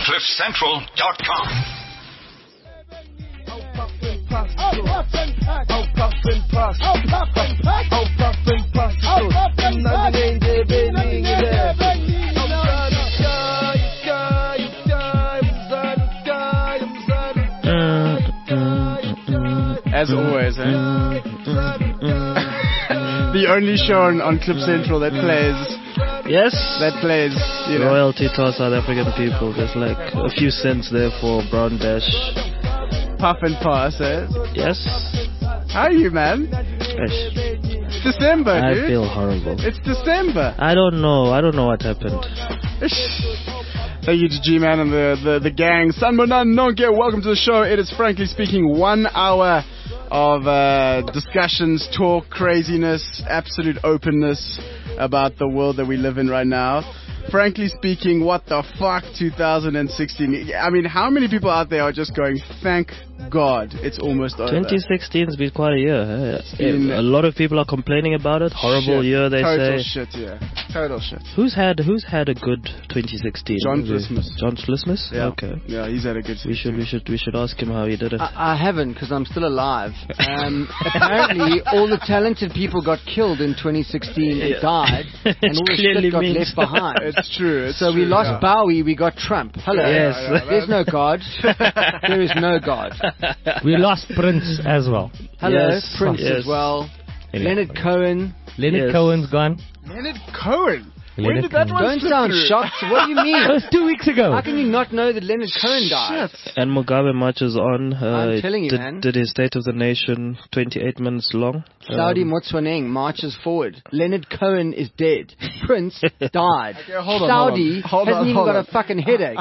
CliffCentral.com. As always, the only show on Cliff Central that plays. Yes. That plays, you know. Royalty to our South African people. There's like a few cents there for Brown Dash. Puff and pass, eh? Yes. How are you, man? It's December, dude. I feel horrible. It's December. I don't know what happened. Thank you to G-Man and the gang. Sanbonan Nonke, welcome to the show. It is frankly speaking 1 hour of discussions, talk, craziness, absolute openness about the world that we live in right now. Frankly speaking, what the fuck 2016? I mean, how many people out there are just going, thank God it's almost over? 2016 has been quite a year. A lot of people are complaining about it. Horrible year, they Total say. Shit, yeah. Total shit. Who's had a good 2016? John Flismus. John Flismus? Yeah. Okay. Yeah, he's had a good. We should ask him how he did it. I haven't, because I'm still alive. Apparently, all the talented people got killed in 2016 and died, and all the shit got left behind. It's true. So we lost Bowie, we got Trump. Hello. Yes. There's no God. There is no God. We lost Prince as well. Hello, Yes. Prince Yes. as well. Anyway. Leonard Cohen. Leonard Yes. Cohen's gone. Leonard Cohen. When Leonard did that one Don't slip sound through? shocked. What do you mean? That was 2 weeks ago. How can you not know that Leonard Cohen died? Shit. And Mugabe marches on. I'm telling you, man. Did his State of the Nation 28 minutes long. Saudi Motsoeneng marches forward. Leonard Cohen is dead. Prince died. Okay, hold on, Saudi hold on. hasn't even got a fucking headache.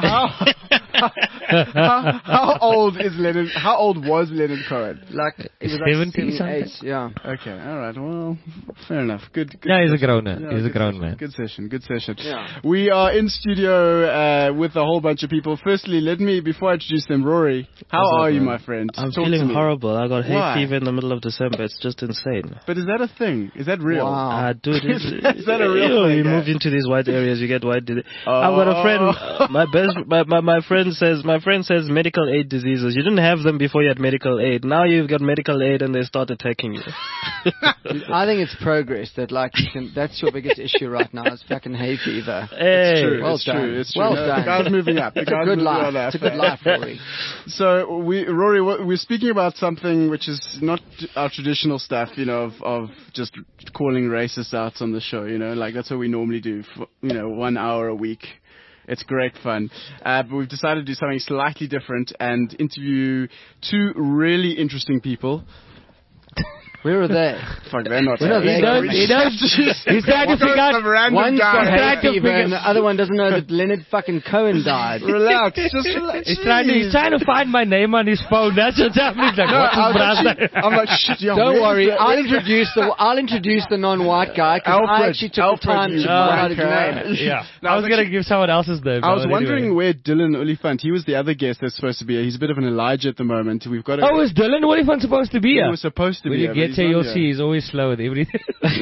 How old is Leonard? How old was Leonard Cohen? Like, it was 70 like 78, something? yeah. Okay, all right. Well, fair enough. Good. Yeah, he's a grown Yeah, he's a good grown session. man. Good session. Good session. Yeah. We are in studio with a whole bunch of people. Firstly, before I introduce them, Rory, how are you, my friend? I'm Talk to feeling me. horrible. I got hay Why? fever in the middle of December. It's just insane. But is that a thing? Is that real? Wow. Dude, Is that a real thing? You Yeah. move into these white areas, you get white disease. I've got a friend. My friend says medical aid diseases. You didn't have them before you had medical aid. Now you've got medical aid, and they start attacking you. I think it's progress that, like, that's your biggest issue right now. It's fucking hay fever. It's true. Well it's done. true. It's true. Well No, done. The guy's moving up. It's a good life. It's a good life, Rory. So Rory, we're speaking about something which is not our traditional stuff, of just calling racists out on the show, like that's what we normally do for, 1 hour a week. It's great fun. But we've decided to do something slightly different and interview two really interesting people. Where are they? Fuck, they're not. We're not there. He's trying to figure out. One's got hay to fever figure- and the other one doesn't know that Leonard fucking Cohen died. Relax, just relax. He's trying to find my name on his phone. That's what's happening. He's like, No, what's his brother? I'm like, shit, yeah. Don't where worry, is I'll introduce the non-white guy because I actually took the time to write his name. Yeah. No, I was going to give someone else's name. I was but wondering anyway. where Dylan Oliphant, he was the other guest that's supposed to be here. He's a bit of an Elijah at the moment. We've got Oh, is Dylan Oliphant supposed to be He here? was supposed to When be you here, get but here, he's you'll not see here. he's always slow with everything.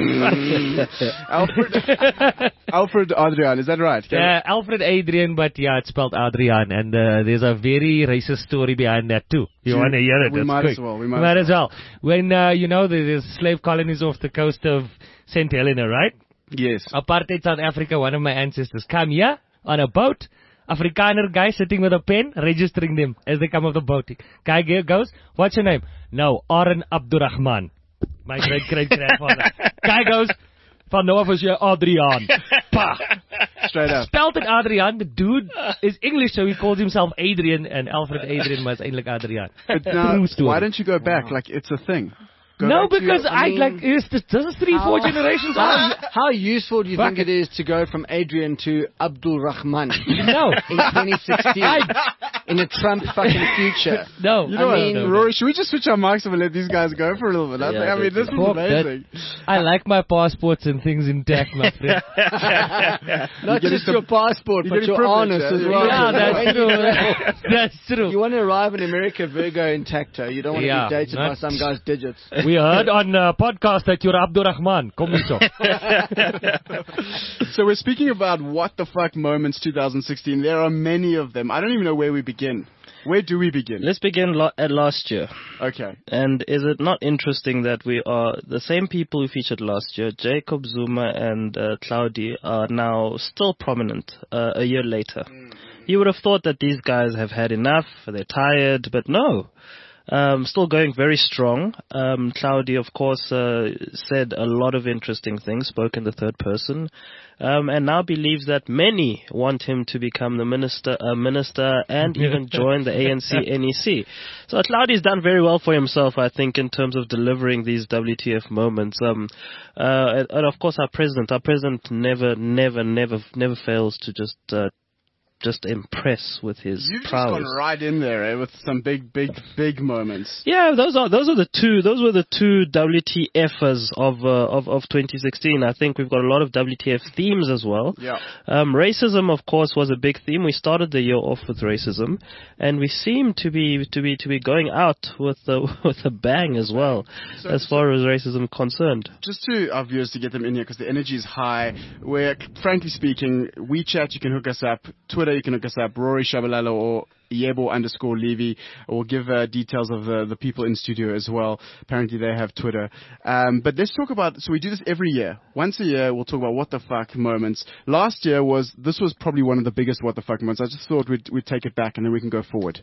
Alfred Adrian, is that right? Alfred Adrian, but yeah, it's spelled Adrian, and there's a very racist story behind that too. You want to hear it? We That's might quick. as well. We Might as well. When there's slave colonies off the coast of St. Helena, right? Yes. Apartheid South Africa, one of my ancestors come here on a boat. Afrikaner guy sitting with a pen, registering them as they come off the boat. Guy goes, what's your name? No, Aaron Abdurrahman. My great-great-grandfather. Guy goes, van nou af is jy Adrian. Pah. Straight up. Spelled it Adrian. The dude is English, so he calls himself Adrian, and Alfred Adrian was eindelijk Adrian. But now, True story. why don't you go back? Like, it's a thing. Go No, back to because your- this is 3-4 generations old. How useful do you think it is to go from Adrian to Abdul Rahman No. in 2016? in a Trump fucking future. No, You know I mean, what, Rory, should we just switch our mics and let these guys go for a little bit? I mean, this is Fuck amazing. I like my passports and things intact, my friend. not just your passport, but getting your honest privilege, as well. Yeah, that's true. That's true. You want to arrive in America Virgo intacto. You don't want to be dated by some guy's digits. We heard on podcast that you're Abdurrahman. Come so. So we're speaking about what the fuck moments 2016. There are many of them. I don't even know where we begin. Where do we begin? Let's begin at last year. Okay. And is it not interesting that we are the same people who featured last year, Jacob Zuma and Cloudy, are now still prominent a year later? You would have thought that these guys have had enough, they're tired, but no. Still going very strong. Cloudy, of course, said a lot of interesting things, spoke in the third person, and now believes that many want him to become the minister, and even join the ANC NEC. So Cloudy's done very well for himself, I think, in terms of delivering these WTF moments. And of course, our president never fails to just impress with his You've just prowess. gone right in there with some big moments. Yeah, those were the two WTFs of 2016. I think we've got a lot of WTF themes as well. Yeah. Racism, of course, was a big theme. We started the year off with racism, and we seem to be going out with a bang as well, as far as racism concerned. Just to our viewers to get them in here because the energy is high. We're frankly speaking, WeChat, you can hook us up. Twitter, you can look us up, Rory Shabalala or Yebo_Levy, or give details of the people in studio as well. Apparently they have Twitter. But let's talk about, so we do this every year. Once a year, we'll talk about what the fuck moments. Last year this was probably one of the biggest what the fuck moments. I just thought we'd take it back and then we can go forward.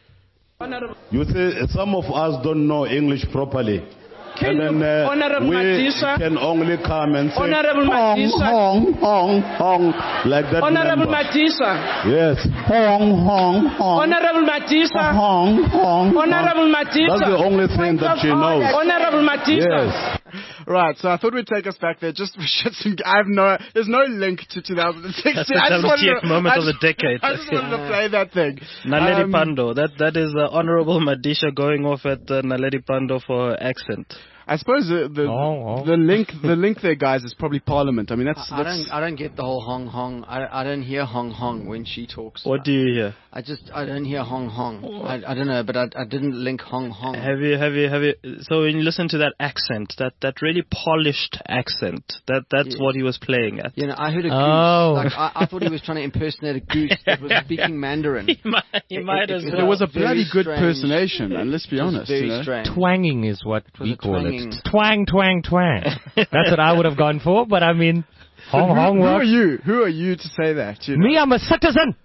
You see, some of us don't know English properly. Honorable we Matisha, can only come and say Honorable hong, Matisha, hong, hong, hong, like that. Honorable number. Matisha, Yes, hong, hong, hong, Honorable Matisha, hong, hong, Honorable hong. Matisha. That's the only thing that she knows. Honorable Matisha. Yes. Right, so I thought we'd take us back there just for shits and there's no link to 2016. That's the WTF moment of the decade. I just wanted to play that thing. Naledi Pando, that is Honorable Madisha going off at Naledi Pando for her accent. I suppose the link there, guys, is probably Parliament. I mean, I don't get the whole hong hong. I don't hear hong hong when she talks. What do you hear? I don't hear hong hong. I don't know, but I didn't link hong hong. Have you? So when you listen to that accent, that really polished accent, that's what he was playing at. You know, I heard a goose. Oh. Like, I thought he was trying to impersonate a goose that was speaking Mandarin. He might as well. It was a bloody good strange. personation, and let's be honest. Very you know? strange. Twanging is what was we a call twanging. it. Twang, twang, twang. That's what I would have gone for, but I mean, hong hong Who are works. you? Who are you to say that? You know? Me, I'm a citizen.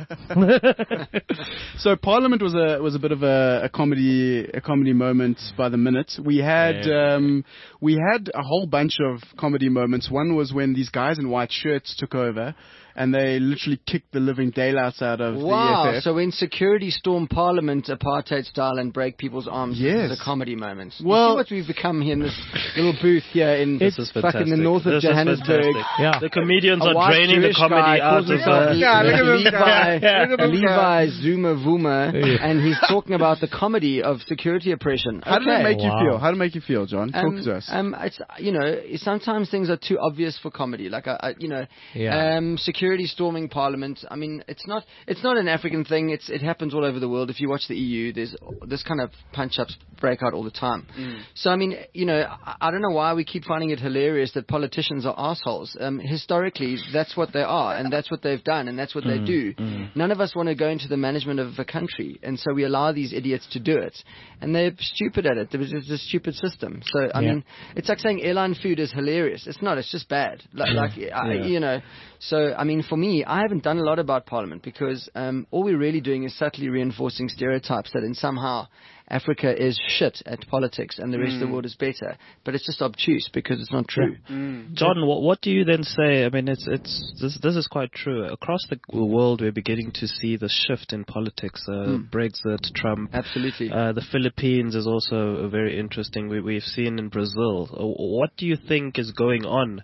So Parliament was a bit of a comedy moment by the minute. We had a whole bunch of comedy moments. One was when these guys in white shirts took over and they literally kicked the living daylights out of Wow, the EFF. so when security storm Parliament apartheid style and break people's arms, Yes. this is a comedy moment. Well- You see what we've become here in this little booth here in This is fantastic. fucking the north of This is Johannesburg. fantastic. Yeah. The comedians A are white draining the Jewish comedy guy out calls of himself Yeah, look at this guy. Look at this Levi guy. Zuma Vuma, and he's talking about the comedy of security oppression. How did it make you Wow. feel? How did it make you feel, John? Talk to us. It's, you know, sometimes things are too obvious for comedy. Like, Yeah. security storming Parliament. I mean, it's not an African thing. It happens all over the world. If you watch the EU, there's this kind of punch-ups break out all the time. So, I mean, you know, I don't know why we keep finding it hilarious that politicians are assholes. Historically, that's what they are, and that's what they've done, and that's what they do. None of us want to go into the management of a country, and so we allow these idiots to do it. And they're stupid at it. It's a stupid system. So, I mean, it's like saying airline food is hilarious. It's not. It's just bad. You know. So, I mean, for me, I haven't done a lot about Parliament because all we're really doing is subtly reinforcing stereotypes that in somehow Africa is shit at politics and the rest of the world is better. But it's just obtuse because it's not true. John, what do you then say? I mean, this is quite true. Across the world, we're beginning to see the shift in politics. Brexit, Trump. Absolutely. The Philippines is also very interesting. We've seen in Brazil. What do you think is going on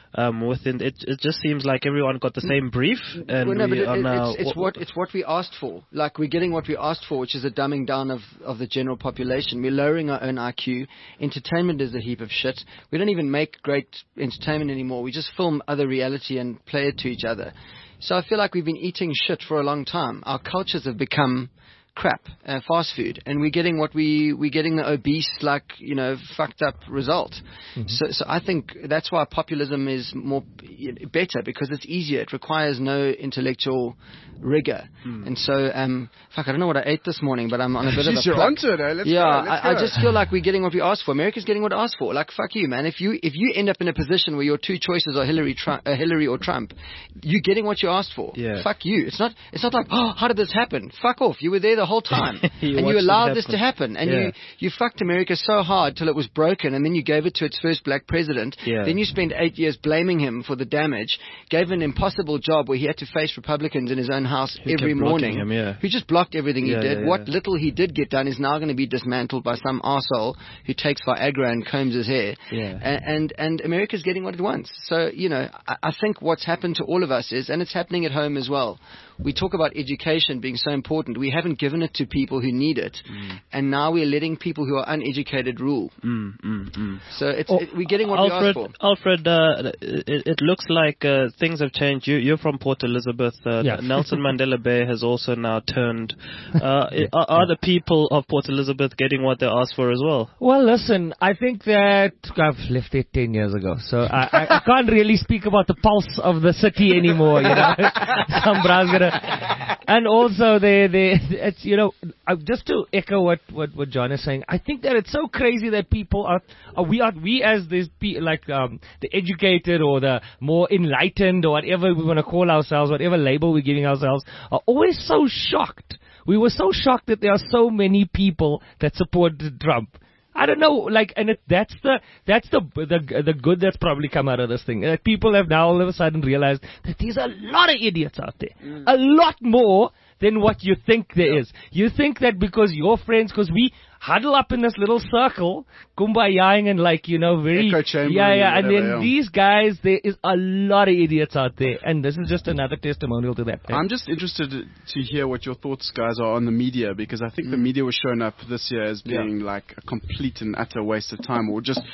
within it. It just seems like everyone got the same brief, and Well, no, but we are now. it's what we asked for. Like, we're getting what we asked for, which is a dumbing down of the general population. We're lowering our own IQ. Entertainment is a heap of shit. We don't even make great entertainment anymore. We just film other reality and play it to each other. So I feel like we've been eating shit for a long time. Our cultures have become crap, fast food, and we're getting the obese, like, fucked up result. So I think that's why populism is more better, because it's easier. It requires no intellectual rigor. And so, I don't know what I ate this morning, but I'm on a bit of a You're pluck. onto it, eh? Let's go. I just feel like we're getting what we asked for. America's getting what it asked for. Like, fuck you, man. If you end up in a position where your two choices are Hillary or Trump, you're getting what you asked for. Yeah. Fuck you. It's not like, oh, how did this happen? Fuck off. You were there the whole time. You And you watched it allowed this happen. to happen. And Yeah. you fucked America so hard till it was broken, and then you gave it to its first black president. Yeah. Then you spent 8 years blaming him for the damage, gave an impossible job where he had to face Republicans in his own house Who every kept blocking morning. him, yeah. Who just blocked everything Yeah, he did. yeah, What yeah. little he did get done is now going to be dismantled by some arsehole who takes Viagra and combs his hair. Yeah. And America's getting what it wants. So, I think what's happened to all of us is, and it's happening at home as well, we talk about education being so important. We haven't given it to people who need it. And now we're letting people who are uneducated rule. So we're getting what we asked for. Alfred, it looks like things have changed. You're from Port Elizabeth. Yeah. Nelson Mandela Bay has also now turned. Are the people of Port Elizabeth getting what they asked for as well? Well, listen, I think that I've left it 10 years ago, so I can't really speak about the pulse of the city anymore, Some bra's gonna, and also it's, just to echo what John is saying, I think that it's so crazy that people we as these the educated or the more enlightened or whatever we want to call ourselves, whatever label we're giving ourselves, are always so shocked. We were so shocked that there are so many people that supported Trump. I don't know, and that's the good that's probably come out of this thing. That people have now all of a sudden realized that there's a lot of idiots out there, a lot more than what you think there is. You think that because you're friends, because we huddle up in this little circle, kumbayaing and very Echo chamber and and then whatever, these guys, there is a lot of idiots out there, and this is just another testimonial to that. I'm just interested to hear what your thoughts, guys, are on the media, because I think the media was shown up this year as being like a complete and utter waste of time, or just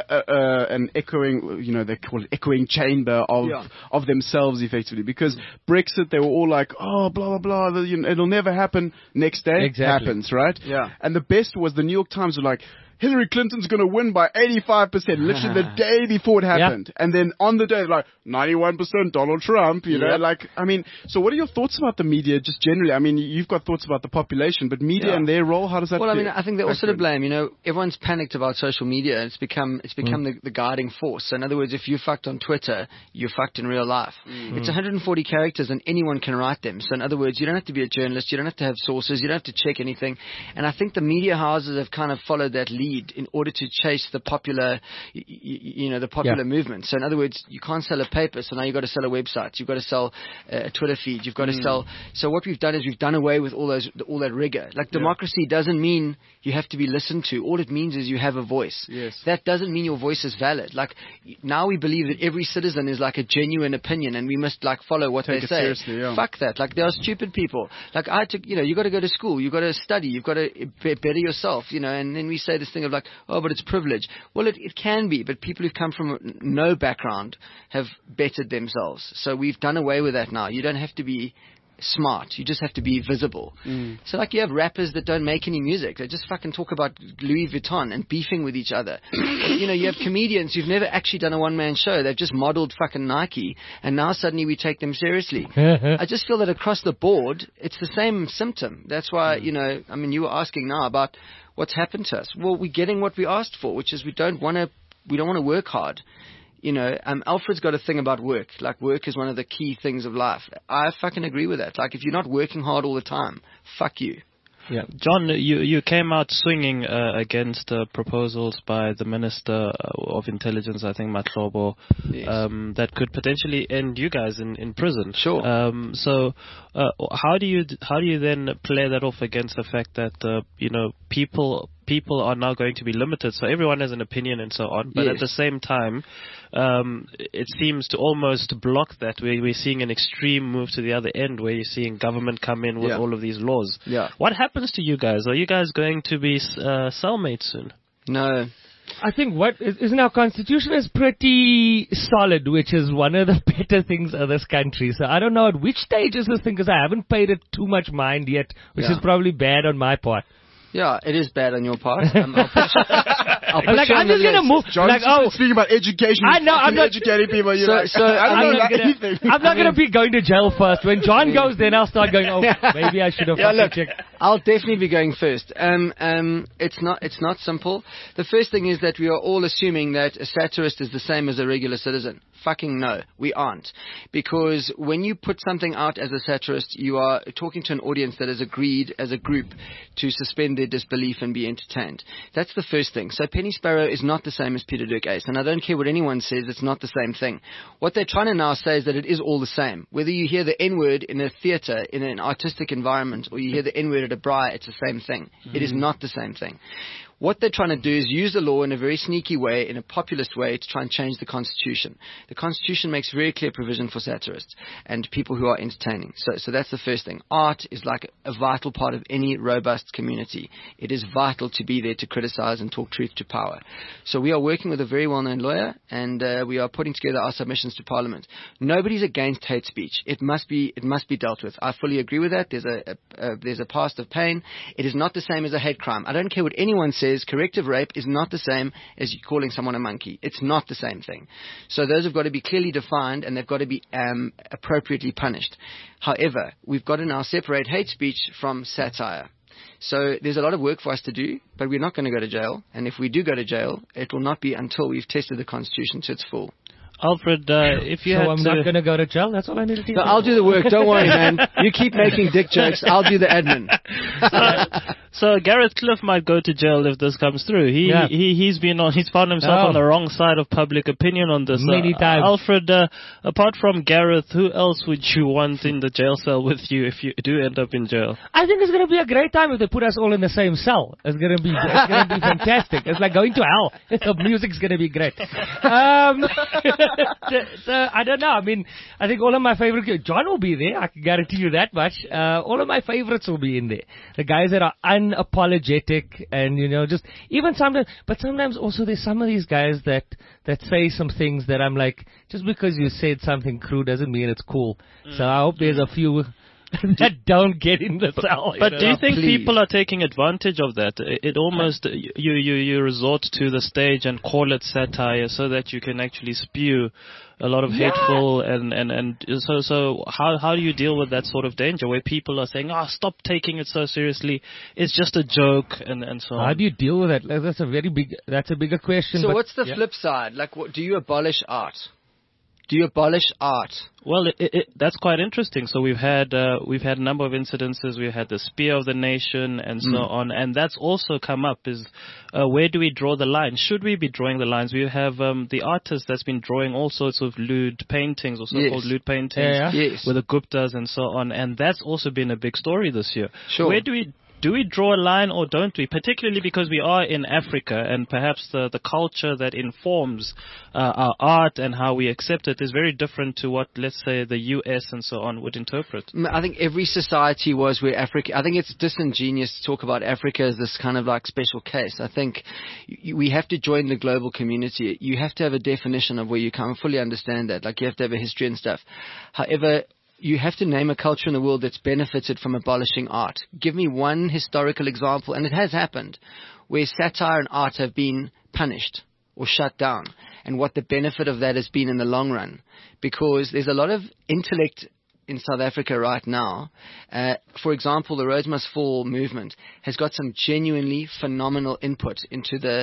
an echoing, they call it echoing chamber of themselves, effectively. Because Brexit, they were all like, oh, blah, blah, blah, it'll never happen. Next day, Exactly. happens, right? Yeah. And the best was the New York Times were like, Hillary Clinton's going to win by 85%, literally the day before it happened. And then on the day, like, 91% Donald Trump, so what are your thoughts about the media just generally? I mean, you've got thoughts about the population, but media and their role, how does that Well, fit? I think they're also to blame. Everyone's panicked about social media. It's become the guiding force. So in other words, if you fucked on Twitter, you're fucked in real life. It's 140 characters and anyone can write them. So in other words, you don't have to be a journalist. You don't have to have sources. You don't have to check anything. And I think the media houses have kind of followed that lead in order to chase the popular, the popular movement. So in other words, you can't sell a paper, so now you've got to sell a website. You've got to sell a Twitter feed. You've got to sell. So what we've done is we've done away with all that rigor. Like, democracy doesn't mean you have to be listened to. All it means is you have a voice. Yes. That doesn't mean your voice is valid. Like, now we believe that every citizen is like a genuine opinion, and we must follow what Take they it say. seriously, yeah. Fuck that. Like, there are stupid people. Like, you got to go to school. You got to study. You've got to better yourself. And then we say this thing of like, oh, but it's privilege. Well, it can be, but people who've come from no background have bettered themselves. So we've done away with that now. You don't have to be smart. You just have to be visible. So you have rappers that don't make any music. They just fucking talk about Louis Vuitton and beefing with each other. You have comedians who've never actually done a one-man show. They've just modeled fucking Nike, and now suddenly we take them seriously. I just feel that across the board, it's the same symptom. That's why, you were asking now about what's happened to us. Well, we're getting what we asked for, which is we don't want to work hard. Alfred's got a thing about work. Like, work is one of the key things of life. I fucking agree with that. Like, if you're not working hard all the time, fuck you. Yeah, John, you came out swinging against proposals by the Minister of Intelligence, I think Matlobo, that could potentially end you guys in prison. Sure. So, how do you then play that off against the fact that people people are now going to be limited. So everyone has an opinion and so on. But Yes. at the same time, it seems to almost block that. We're seeing an extreme move to the other end where you're seeing government come in with Yeah. all of these laws. Yeah. What happens to you guys? Are you guys going to be cellmates soon? No. I think isn't our constitution is pretty solid, which is one of the better things of this country. So I don't know at which stage is this thing, because I haven't paid it too much mind yet, which Yeah. is probably bad on my part. Yeah, it is bad on your part. I'll put I'm like, you on I'm the just gonna list. move. John's Like, oh, speaking about education. I know, I'm not- educating people. You're So- like, so I don't I'm know not about gonna- anything. I'm not going to be going to jail first. When John goes, then I'll start going, oh, maybe I should have Yeah, fucking look, checked. I'll definitely be going first. It's not simple. The first thing is that we are all assuming that a satirist is the same as a regular citizen. Fucking no, we aren't. Because when you put something out as a satirist, you are talking to an audience that has agreed as a group to suspend their disbelief and be entertained. That's the first thing. So Penny Sparrow is not the same as Peter Dirk Ace. And I don't care what anyone says, it's not the same thing. What they're trying to now say is that it is all the same. Whether you hear the N-word in a theater, in an artistic environment, or you hear the N-word at a braai, it's the same thing. It is not the same thing. What they're trying to do is use the law in a very sneaky way, in a populist way, to try and change the Constitution. The Constitution makes very clear provision for satirists and people who are entertaining. So that's the first thing. Art is like a vital part of any robust community. It is vital to be there to criticize and talk truth to power. So we are working with a very well-known lawyer, and we are putting together our submissions to Parliament. Nobody's against hate speech. It must be dealt with. I fully agree with that. There's a past of pain. It is not the same as a hate crime. I don't care what anyone says. Corrective rape is not the same as you calling someone a monkey. It's not the same thing. So those have got to be clearly defined, and they've got to be appropriately punished. However, we've got to now separate hate speech from satire. So there's a lot of work for us to do, but we're not going to go to jail. And if we do go to jail, it will not be until we've tested the Constitution to its full. Alfred, if you So had I'm to... not going to go to jail? That's all I need to do. So I'll do the work. Don't worry, man. You keep making dick jokes. I'll do the admin. So Gareth Cliff might go to jail if this comes through. He's found himself on the wrong side of public opinion on this. Many times. Alfred, apart from Gareth, who else would you want in the jail cell with you if you do end up in jail? I think it's going to be a great time if they put us all in the same cell. It's going to be fantastic. It's like going to hell. The music's going to be great. So, I don't know. I mean, I think all of my favorite... John will be there. I can guarantee you that much. All of my favorites will be in there. The guys that are unapologetic and, just... Even sometimes... But sometimes also there's some of these guys that say some things that I'm like, just because you said something crude doesn't mean it's cool. So I hope there's a few... that don't get in the cell. But do you think Please. people are taking advantage of that? It almost you resort to the stage and call it satire so that you can actually spew a lot of hateful and so how do you deal with that sort of danger where people are saying, stop taking it so seriously, it's just a joke and so on? How do you deal with that? That's a bigger question. So but, what's the flip side? Like, do you abolish art? Do you abolish art? Well, that's quite interesting. So we've had a number of incidences. We had the Spear of the Nation and so on, and that's also come up. Is where do we draw the line? Should we be drawing the lines? We have the artist that's been drawing all sorts of lewd paintings, or so-called lewd paintings, Yes. with the Guptas and so on, and that's also been a big story this year. Sure. Where do we draw a line or don't we? Particularly because we are in Africa, and perhaps the culture that informs our art and how we accept it is very different to what, let's say, the US and so on would interpret. I think every society was where Africa... I think it's disingenuous to talk about Africa as this kind of like special case. I think we have to join the global community. You have to have a definition of where you come. I fully understand that. Like, you have to have a history and stuff. However, you have to name a culture in the world that's benefited from abolishing art. Give me one historical example, and it has happened, where satire and art have been punished or shut down, and what the benefit of that has been in the long run. Because there's a lot of intellect in South Africa right now. For example, the Rhodes Must Fall movement has got some genuinely phenomenal input into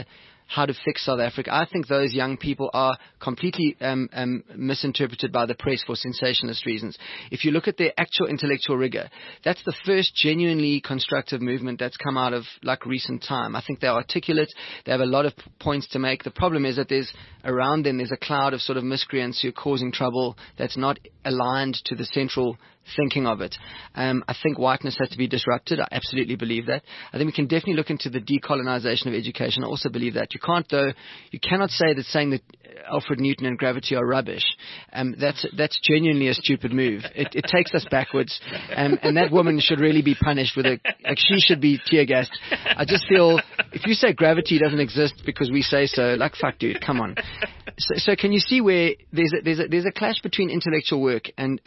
how to fix South Africa. I think those young people are completely misinterpreted by the press for sensationalist reasons. If you look at their actual intellectual rigor, that's the first genuinely constructive movement that's come out of like recent time. I think they're articulate. They have a lot of points to make. The problem is that around them there's a cloud of sort of miscreants who are causing trouble that's not aligned to the central thinking of it. I think whiteness has to be disrupted. I absolutely believe that. I think we can definitely look into the decolonization of education. I also believe that. You cannot say that saying that Alfred Newton and gravity are rubbish. That's genuinely a stupid move. It takes us backwards. And that woman should really be punished she should be tear gassed. I just feel if you say gravity doesn't exist because we say so, like fuck dude, come on. So can you see where there's a clash between intellectual work and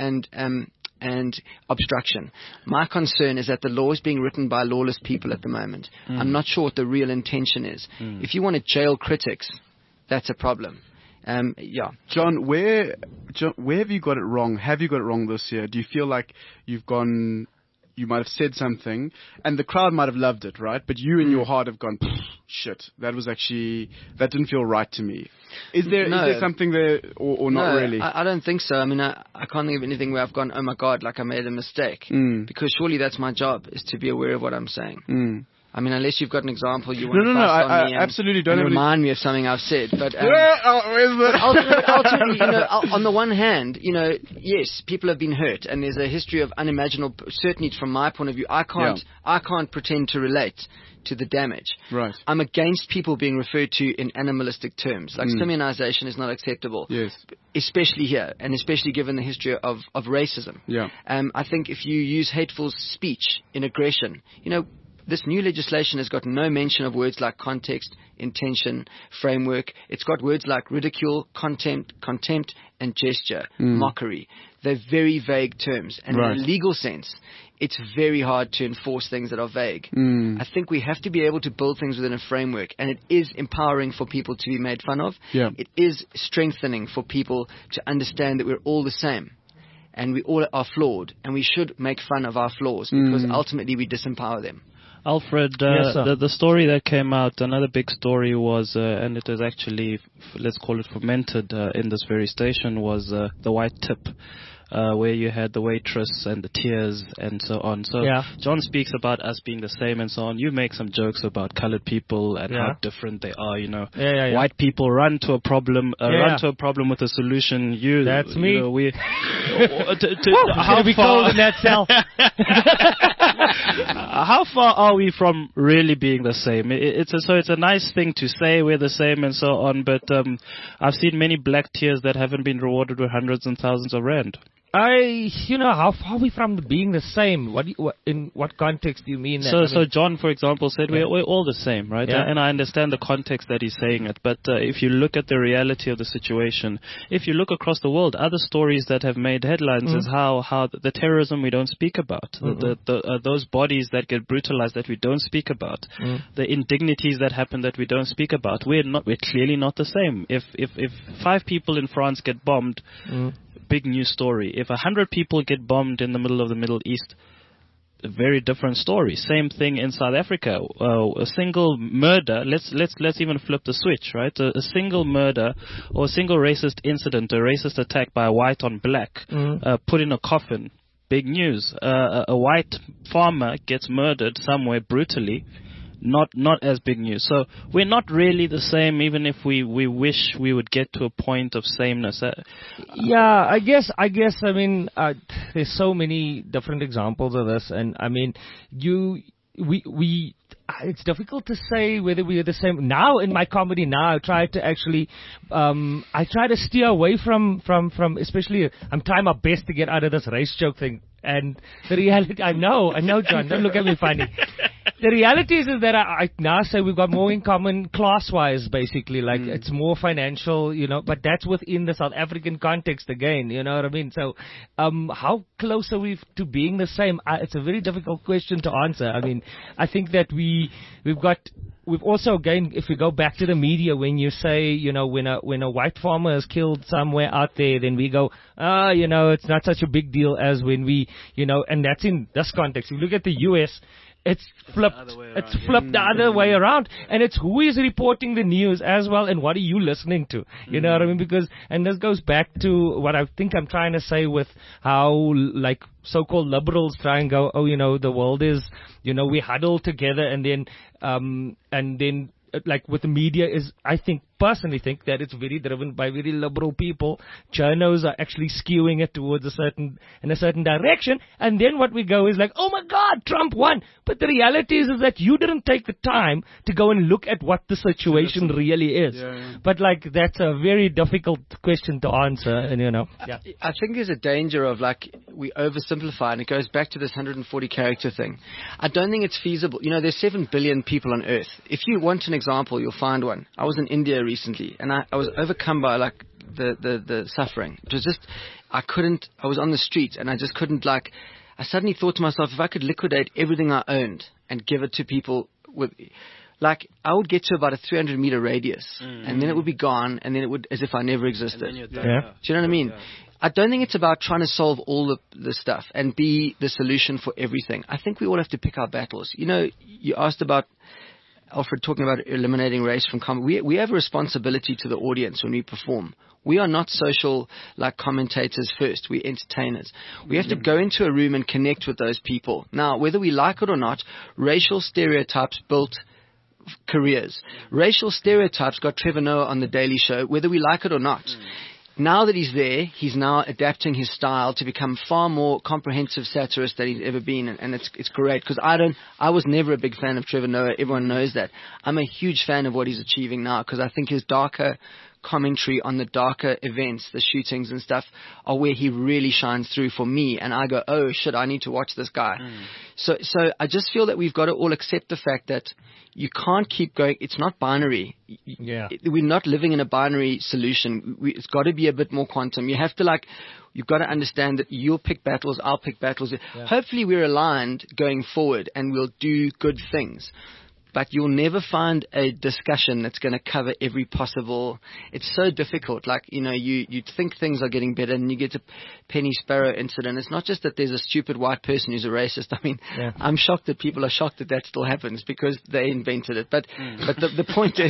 obstruction? My concern is that the law is being written by lawless people at the moment. I'm not sure what the real intention is. If you want to jail critics, that's a problem. John, where have you got it wrong? Have you got it wrong this year? Do you feel like you might have said something, and the crowd might have loved it, right? But you in your heart have gone, shit, that didn't feel right to me. Is there something there, or not really? I don't think so. I mean, I can't think of anything where I've gone, oh my God, like I made a mistake. Because surely that's my job, is to be aware of what I'm saying. I mean, unless you've got an example you want to pass on me absolutely don't and remind me of something I've said. But ultimately, on the one hand, yes, people have been hurt, and there's a history of unimaginable. Certainly, from my point of view, I can't pretend to relate to the damage. Right. I'm against people being referred to in animalistic terms. Like Simeonization is not acceptable. Yes. Especially here, and especially given the history of racism. Yeah. I think if you use hateful speech in aggression, this new legislation has got no mention of words like context, intention, framework. It's got words like ridicule, contempt, and gesture, mockery. They're very vague terms. And in a legal sense, it's very hard to enforce things that are vague. I think we have to be able to build things within a framework, and it is empowering for people to be made fun of. Yeah. It is strengthening for people to understand that we're all the same. And we all are flawed, and we should make fun of our flaws, because ultimately we disempower them. Alfred, the story that came out, another big story was, and it is actually, let's call it fermented in this very station, was the white tip, where you had the waitress and the tears and so on. So John speaks about us being the same and so on. You make some jokes about colored people and how different they are. White people run to a problem, with a solution. That's me. How far in that cell? How far are we from really being the same? It's a nice thing to say we're the same and so on, but I've seen many black tears that haven't been rewarded with hundreds and thousands of rand. How far are we from being the same? In what context do you mean that? So John, for example, said we're all the same, right? Yeah. And I understand the context that he's saying it, but if you look at the reality of the situation, if you look across the world, other stories that have made headlines is how the terrorism we don't speak about, those bodies that get brutalized that we don't speak about, the indignities that happen that we don't speak about. We're clearly not the same. If 5 people in France get bombed, big news story. If 100 people get bombed in the middle of the Middle East, a very different story. Same thing in South Africa. A single murder, let's even flip the switch, right? A single murder or a single racist incident, a racist attack by a white on black, put in a coffin, big news. A white farmer gets murdered somewhere brutally, not as big news. So we're not really the same, even if we wish we would get to a point of sameness. I guess. I mean, there's so many different examples of this, and I mean, it's difficult to say whether we are the same. Now in my comedy I try to actually, I try to steer away from, especially, I'm trying my best to get out of this race joke thing. And the reality, I know, John, don't look at me funny. The reality is that I now say we've got more in common class-wise, basically. Like, it's more financial, but that's within the South African context again, you know what I mean? So, how close are we to being the same? It's a very difficult question to answer. I mean, I think that we've got we've also, again, if we go back to the media, when you say, you know, when a white farmer is killed somewhere out there, then we go, you know, it's not such a big deal as when we, you know, and that's in this context. If you look at the U.S., it's flipped the other way around. And it's who is reporting the news as well, and what are you listening to? You know what I mean? Because, and this goes back to what I think I'm trying to say with how, like, so-called liberals try and go, oh, you know, the world is, you know, we huddle together, and then like with the media is, I personally think that it's very driven by very liberal people. Journos are actually skewing it towards in a certain direction, and then what we go is like, oh my God, Trump won. But the reality is that you didn't take the time to go and look at what the situation really is. Yeah. But like, that's a very difficult question to answer, and you know. Yeah. I think there's a danger of, like, we oversimplify, and it goes back to this 140 character thing. I don't think it's feasible. You know, there's 7 billion people on Earth. If you want an example, you'll find one. I was in India recently, and I was overcome by, like, the suffering. It was just, I was on the street, and I just couldn't, like, I suddenly thought to myself, if I could liquidate everything I owned and give it to people with, like, I would get to about a 300-meter radius, and then it would be gone, and then it would, as if I never existed. Do you know what I mean? Yeah. I don't think it's about trying to solve all the stuff and be the solution for everything. I think we all have to pick our battles. You know, you asked about Alfred talking about eliminating race from comedy. We have a responsibility to the audience when we perform. We are not social, like, commentators first. We're entertainers. We have to go into a room and connect with those people. Now, whether we like it or not, racial stereotypes built careers. Racial stereotypes got Trevor Noah on The Daily Show, whether we like it or not. Now that he's there, he's now adapting his style to become far more comprehensive satirist than he's ever been, and it's great, because I was never a big fan of Trevor Noah. Everyone knows that. I'm a huge fan of what he's achieving now, because I think his darker commentary on the darker events, the shootings and stuff, are where he really shines through for me, and I go, oh shit, I need to watch this guy. So I just feel that we've got to all accept the fact that you can't keep going. It's not binary. We're not living in a binary solution. It's got to be a bit more quantum. You have to, like, you've got to understand that you'll pick battles, I'll pick battles. Yeah. Hopefully we're aligned going forward and we'll do good things. But you'll never find a discussion that's going to cover every possible. It's so difficult. Like, you know, you think things are getting better, and you get a Penny Sparrow incident. It's not just that there's a stupid white person who's a racist. I mean, I'm shocked that people are shocked that still happens, because they invented it. But the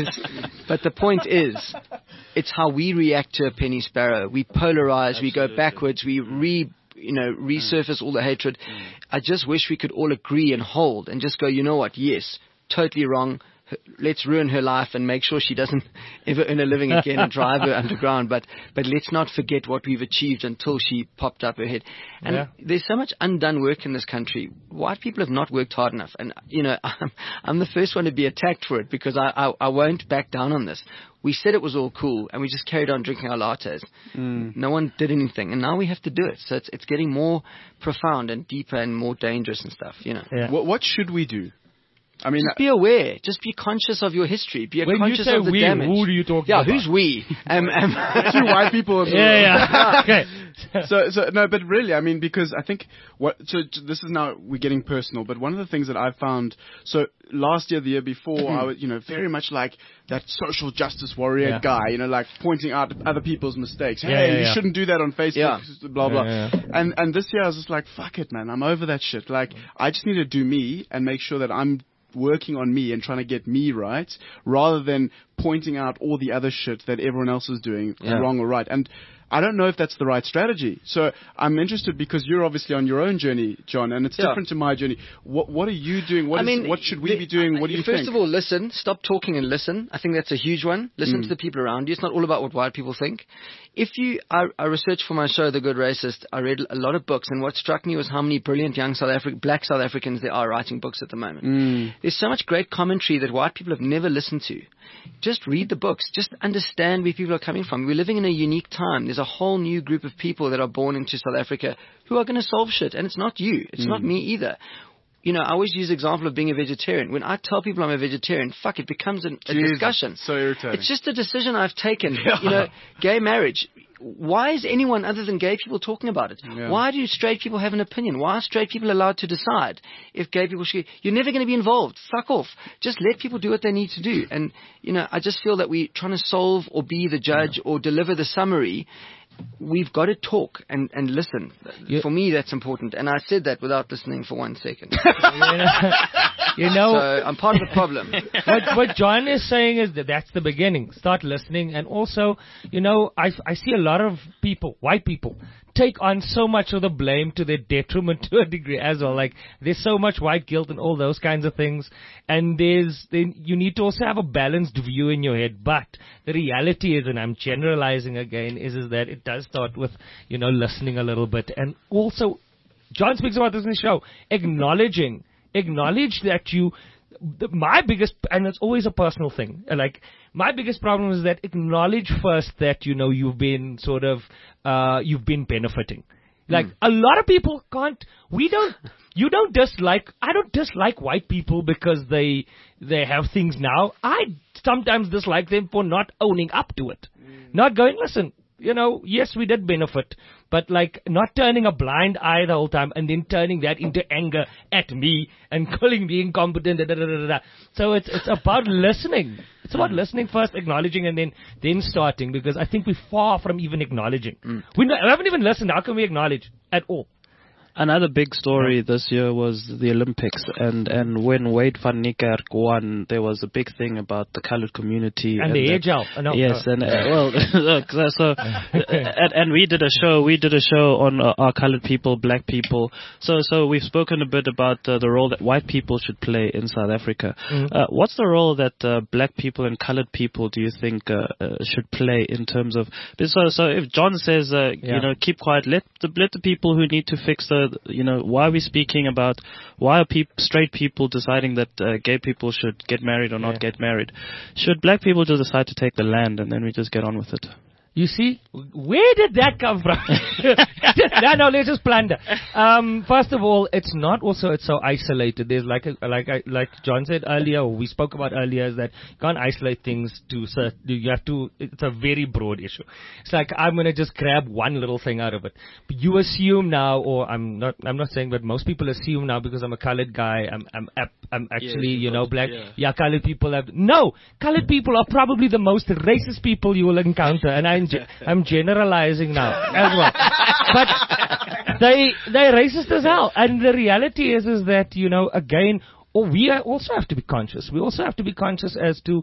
point is, it's how we react to a Penny Sparrow. We polarize. Absolutely. We go backwards. We resurface all the hatred. I just wish we could all agree and hold and just go, you know what? Yes. Totally wrong. Let's ruin her life and make sure she doesn't ever earn a living again and drive her underground. But let's not forget what we've achieved until she popped up her head. And there's so much undone work in this country. White people have not worked hard enough. And, you know, I'm the first one to be attacked for it, because I won't back down on this. We said it was all cool, and we just carried on drinking our lattes. No one did anything, and now we have to do it. So it's getting more profound and deeper and more dangerous and stuff, you know. Yeah. What should we do? I mean, just be aware. Just be conscious of your history. Be conscious of the damage. Who do you talk about? Yeah, who's we? Two white people. Okay. So no, but really, I mean, because I think this is now we're getting personal. But one of the things that I found, so last year, the year before, I was, you know, very much like that social justice warrior guy, you know, like pointing out other people's mistakes. Hey, you shouldn't do that on Facebook. Blah blah. And this year I was just like, fuck it, man. I'm over that shit. Like, I just need to do me and make sure that I'm working on me and trying to get me right, rather than pointing out all the other shit that everyone else is doing wrong or right. And I don't know if that's the right strategy. So I'm interested, because you're obviously on your own journey, John, and it's different to my journey. What are you doing? What should we be doing? What do you think? First of all, listen. Stop talking and listen. I think that's a huge one. Listen to the people around you. It's not all about what white people think. I researched for my show, The Good Racist. I read a lot of books, and what struck me was how many brilliant young black South Africans there are writing books at the moment. There's so much great commentary that white people have never listened to. Just read the books. Just understand where people are coming from. We're living in a unique time. There's a whole new group of people that are born into South Africa who are going to solve shit. And it's not you. It's not me either. You know, I always use the example of being a vegetarian. When I tell people I'm a vegetarian, it becomes a discussion. So irritating. It's just a decision I've taken. You know, gay marriage. why is anyone other than gay people talking about it? Yeah. Why do straight people have an opinion? Why are straight people allowed to decide if gay people should? You're never going to be involved. Fuck off. Just let people do what they need to do. And, I just feel that we're trying to solve or be the judge or deliver the summary. We've got to talk and listen. For me, that's important. And I said that without listening for 1 second. So I'm part of the problem. What John is saying is that's the beginning. Start listening. And also, I see a lot of people, white people, take on so much of the blame to their detriment to a degree as well. Like, there's so much white guilt and all those kinds of things. And you need to also have a balanced view in your head. But the reality is, and I'm generalizing again, is that it does start with, listening a little bit. And also, John speaks about this in the show, acknowledge that my biggest, and it's always a personal thing, like, my biggest problem is that acknowledge first that, you've been you've been benefiting. Like, a lot of people I don't dislike white people because they have things now. I sometimes dislike them for not owning up to it. Not going, listen, yes, we did benefit, but like not turning a blind eye the whole time and then turning that into anger at me and calling me incompetent. So it's about listening. It's about listening first, acknowledging, and then starting, because I think we're far from even acknowledging. We haven't even listened. How can we acknowledge at all? Another big story this year was the Olympics, and when Wade van Niekerk won, there was a big thing about the colored community and the hair gel. And we did a show on our colored people, black people. So we've spoken a bit about the role that white people should play in South Africa. What's the role that black people and colored people do you think should play in terms of? So if John says, keep quiet, let the people who need to fix why are we speaking about why are straight people deciding that gay people should get married or not get married? Should black people just decide to take the land and then we just get on with it? You see, where did that come from? No, let's just plunder. First of all, it's so isolated. There's like John said earlier, or we spoke about earlier, is that you can't isolate things it's a very broad issue. It's like, I'm going to just grab one little thing out of it. But you assume now, or I'm not saying, but most people assume now, because I'm a colored guy, I'm actually, black. Yeah, colored people colored people are probably the most racist people you will encounter, and I'm generalizing now as well. But they're racist as hell. And the reality is that, again, we also have to be conscious. We also have to be conscious as to,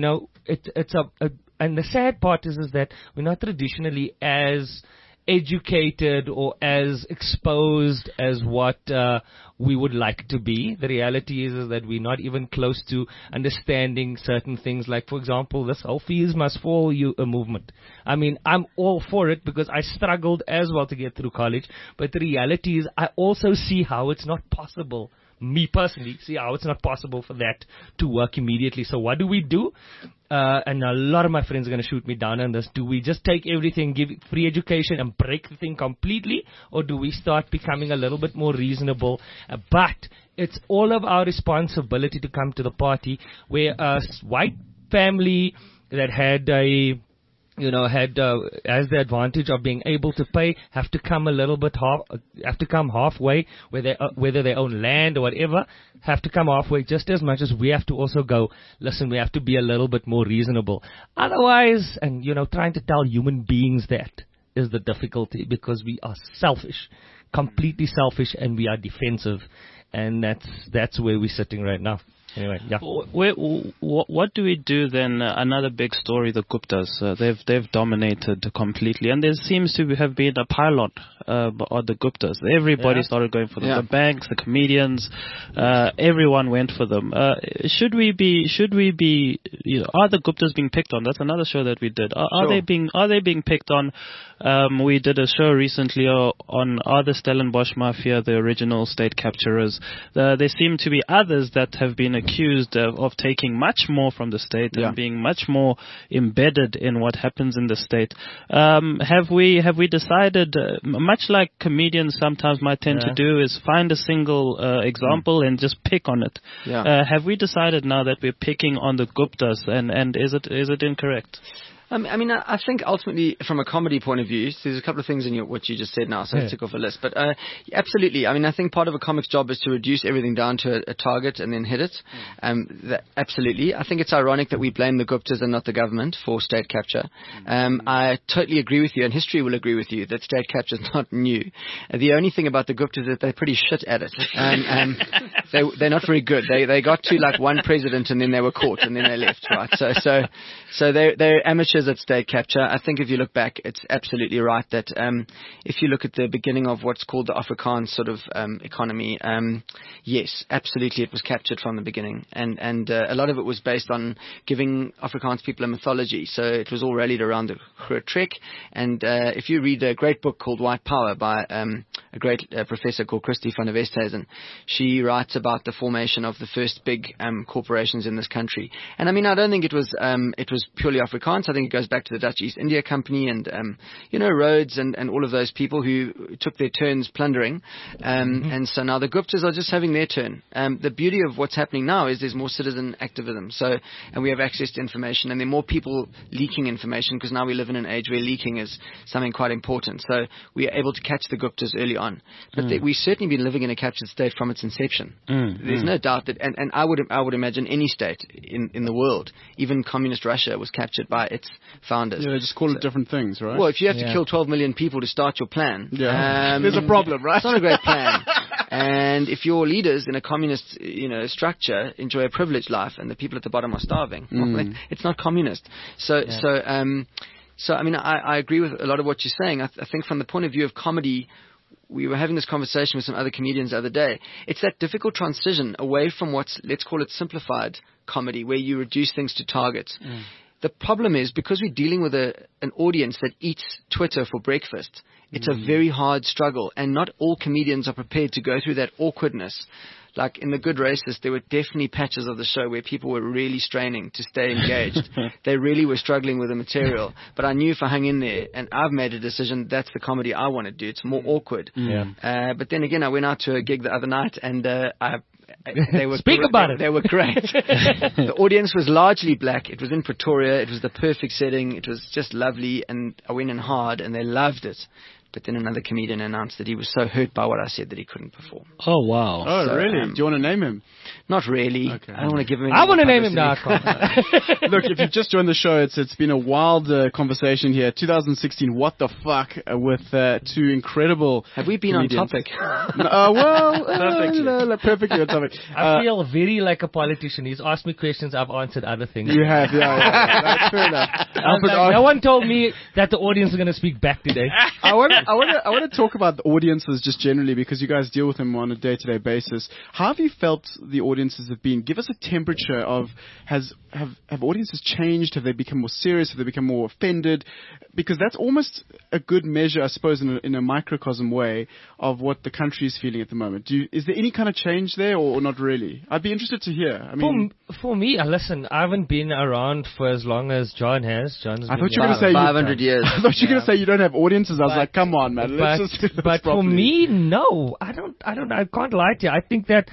and the sad part is that we're not traditionally as educated or as exposed as what we would like to be. The reality is that we're not even close to understanding certain things, like, for example, this whole fees must fall movement. I mean, I'm all for it because I struggled as well to get through college, but the reality is I also see how it's not possible. Me personally, see how it's not possible for that to work immediately. So what do? And a lot of my friends are going to shoot me down on this. Do we just take everything, give free education and break the thing completely? Or do we start becoming a little bit more reasonable? But it's all of our responsibility to come to the party where a white family that had has the advantage of being able to pay, have to come halfway, whether they own land or whatever, have to come halfway just as much as we have to also go, listen, we have to be a little bit more reasonable. Otherwise, and trying to tell human beings that is the difficulty, because we are selfish, completely selfish, and we are defensive, and that's where we're sitting right now. Anyway, yeah. What do we do then? Another big story, the Guptas. They've dominated completely, and there seems to have been a pilot on the Guptas. Everybody started going for them. The banks, the comedians, everyone went for them. Should we be? Are the Guptas being picked on? That's another show that we did. Are they being picked on? We did a show recently on are the Stellenbosch Mafia the original state capturers? There seem to be others that have been accused of taking much more from the state and being much more embedded in what happens in the state. Have we decided, much like comedians sometimes might tend to do, is find a single example and just pick on it? Have we decided now that we're picking on the Guptas, and is it incorrect? I mean, I think ultimately, from a comedy point of view, so there's a couple of things in what you just said now, so I'll tick off a list. But absolutely, I mean, I think part of a comic's job is to reduce everything down to a target and then hit it. Absolutely. I think it's ironic that we blame the Guptas and not the government for state capture. I totally agree with you, and history will agree with you, that state capture is not new. The only thing about the Guptas is that they're pretty shit at it. They're not very good. They got to like one president and then they were caught and then they left, right? So they're amateurs at state capture. I think if you look back, it's absolutely right that if you look at the beginning of what's called the Afrikaans sort of economy, yes, absolutely it was captured from the beginning. And a lot of it was based on giving Afrikaans people a mythology. So it was all rallied around the Groot Trek. And if you read a great book called White Power by a great professor called Christy van der Westhuizen, she writes about the formation of the first big corporations in this country. And I mean, I don't think it was purely Afrikaans. I think it goes back to the Dutch East India Company and, Rhodes and all of those people who took their turns plundering. And so now the Guptas are just having their turn. The beauty of what's happening now is there's more citizen activism. And we have access to information, and there are more people leaking information, because now we live in an age where leaking is something quite important. So we are able to catch the Guptas early on. But we've certainly been living in a captured state from its inception. There's no doubt that, and I would imagine any state in the world, even communist Russia, was captured by its founders. Yeah, they just call it different things, right? Well, if you have to kill 12 million people to start your plan, there's a problem, right? It's not a great plan. And if your leaders in a communist, structure enjoy a privileged life and the people at the bottom are starving, it's not communist. So I mean, I agree with a lot of what you're saying. I think from the point of view of comedy, we were having this conversation with some other comedians the other day. It's that difficult transition away from what's, let's call it simplified comedy, where you reduce things to targets. The problem is, because we're dealing with an audience that eats Twitter for breakfast, it's a very hard struggle, and not all comedians are prepared to go through that awkwardness. Like in The Good Racist, there were definitely patches of the show where people were really straining to stay engaged. They really were struggling with the material. But I knew if I hung in there, and I've made a decision, that's the comedy I want to do. It's more awkward. But then again, I went out to a gig the other night, and they were Speak about it. They were great. The audience was largely black. It was in Pretoria. It was the perfect setting. It was just lovely, and I went in hard, and they loved it. But then another comedian announced that he was so hurt by what I said that he couldn't perform. Oh, wow. Oh, so, really? Do you want to name him? Not really. Okay. I don't want to give him any I want to name him now. Look, if you've just joined the show, it's been a wild conversation here. 2016, what the fuck, with two incredible Have we been comedians. on topic? Perfectly on topic. I feel very like a politician. He's asked me questions, I've answered other things. You have, yeah. That's fair enough. No one told me that the audience is going to speak back today. I want to talk about the audiences just generally, because you guys deal with them on a day-to-day basis. How have you felt the audiences have been? Give us a temperature of have audiences changed? Have they become more serious? Have they become more offended? Because that's almost a good measure, I suppose, in a microcosm way of what the country is feeling at the moment. Is there any kind of change there, or not really? I'd be interested to hear. I mean, for me, listen, I haven't been around for as long as John has. I thought you were going to say 500 years. I thought you were going to say you don't have audiences. I was like, come on, man. But for me, no, I can't lie to you. I think that,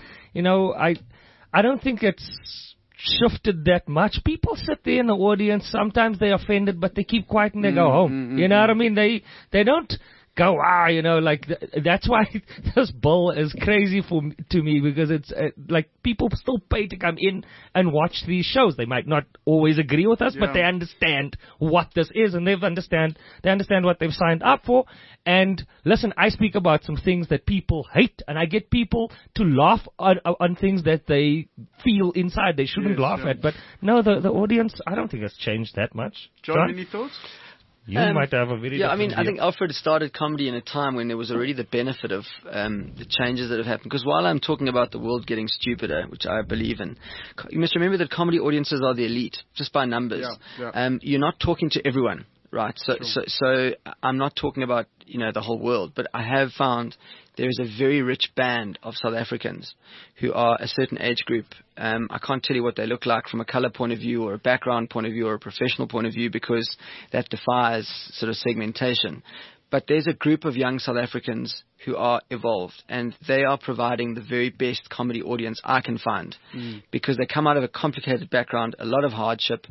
I don't think it's shifted that much. People sit there in the audience. Sometimes they're offended, but they keep quiet and they go home. You know what I mean? They don't go, that's why this bill is crazy to me, because it's like people still pay to come in and watch these shows. They might not always agree with us, but they understand what this is, and they understand what they've signed up for. And listen, I speak about some things that people hate, and I get people to laugh on things that they feel inside they shouldn't laugh at. But no, the audience, I don't think has changed that much. John, any thoughts? You might have a very different view. I think Alfred started comedy in a time when there was already the benefit of the changes that have happened. Because while I'm talking about the world getting stupider, which I believe in, you must remember that comedy audiences are the elite, just by numbers. You're not talking to everyone, right? So I'm not talking about the whole world, but I have found there is a very rich band of South Africans who are a certain age group. I can't tell you what they look like from a color point of view or a background point of view or a professional point of view, because that defies sort of segmentation. But there's a group of young South Africans who are evolved, and they are providing the very best comedy audience I can find, because they come out of a complicated background, a lot of hardship,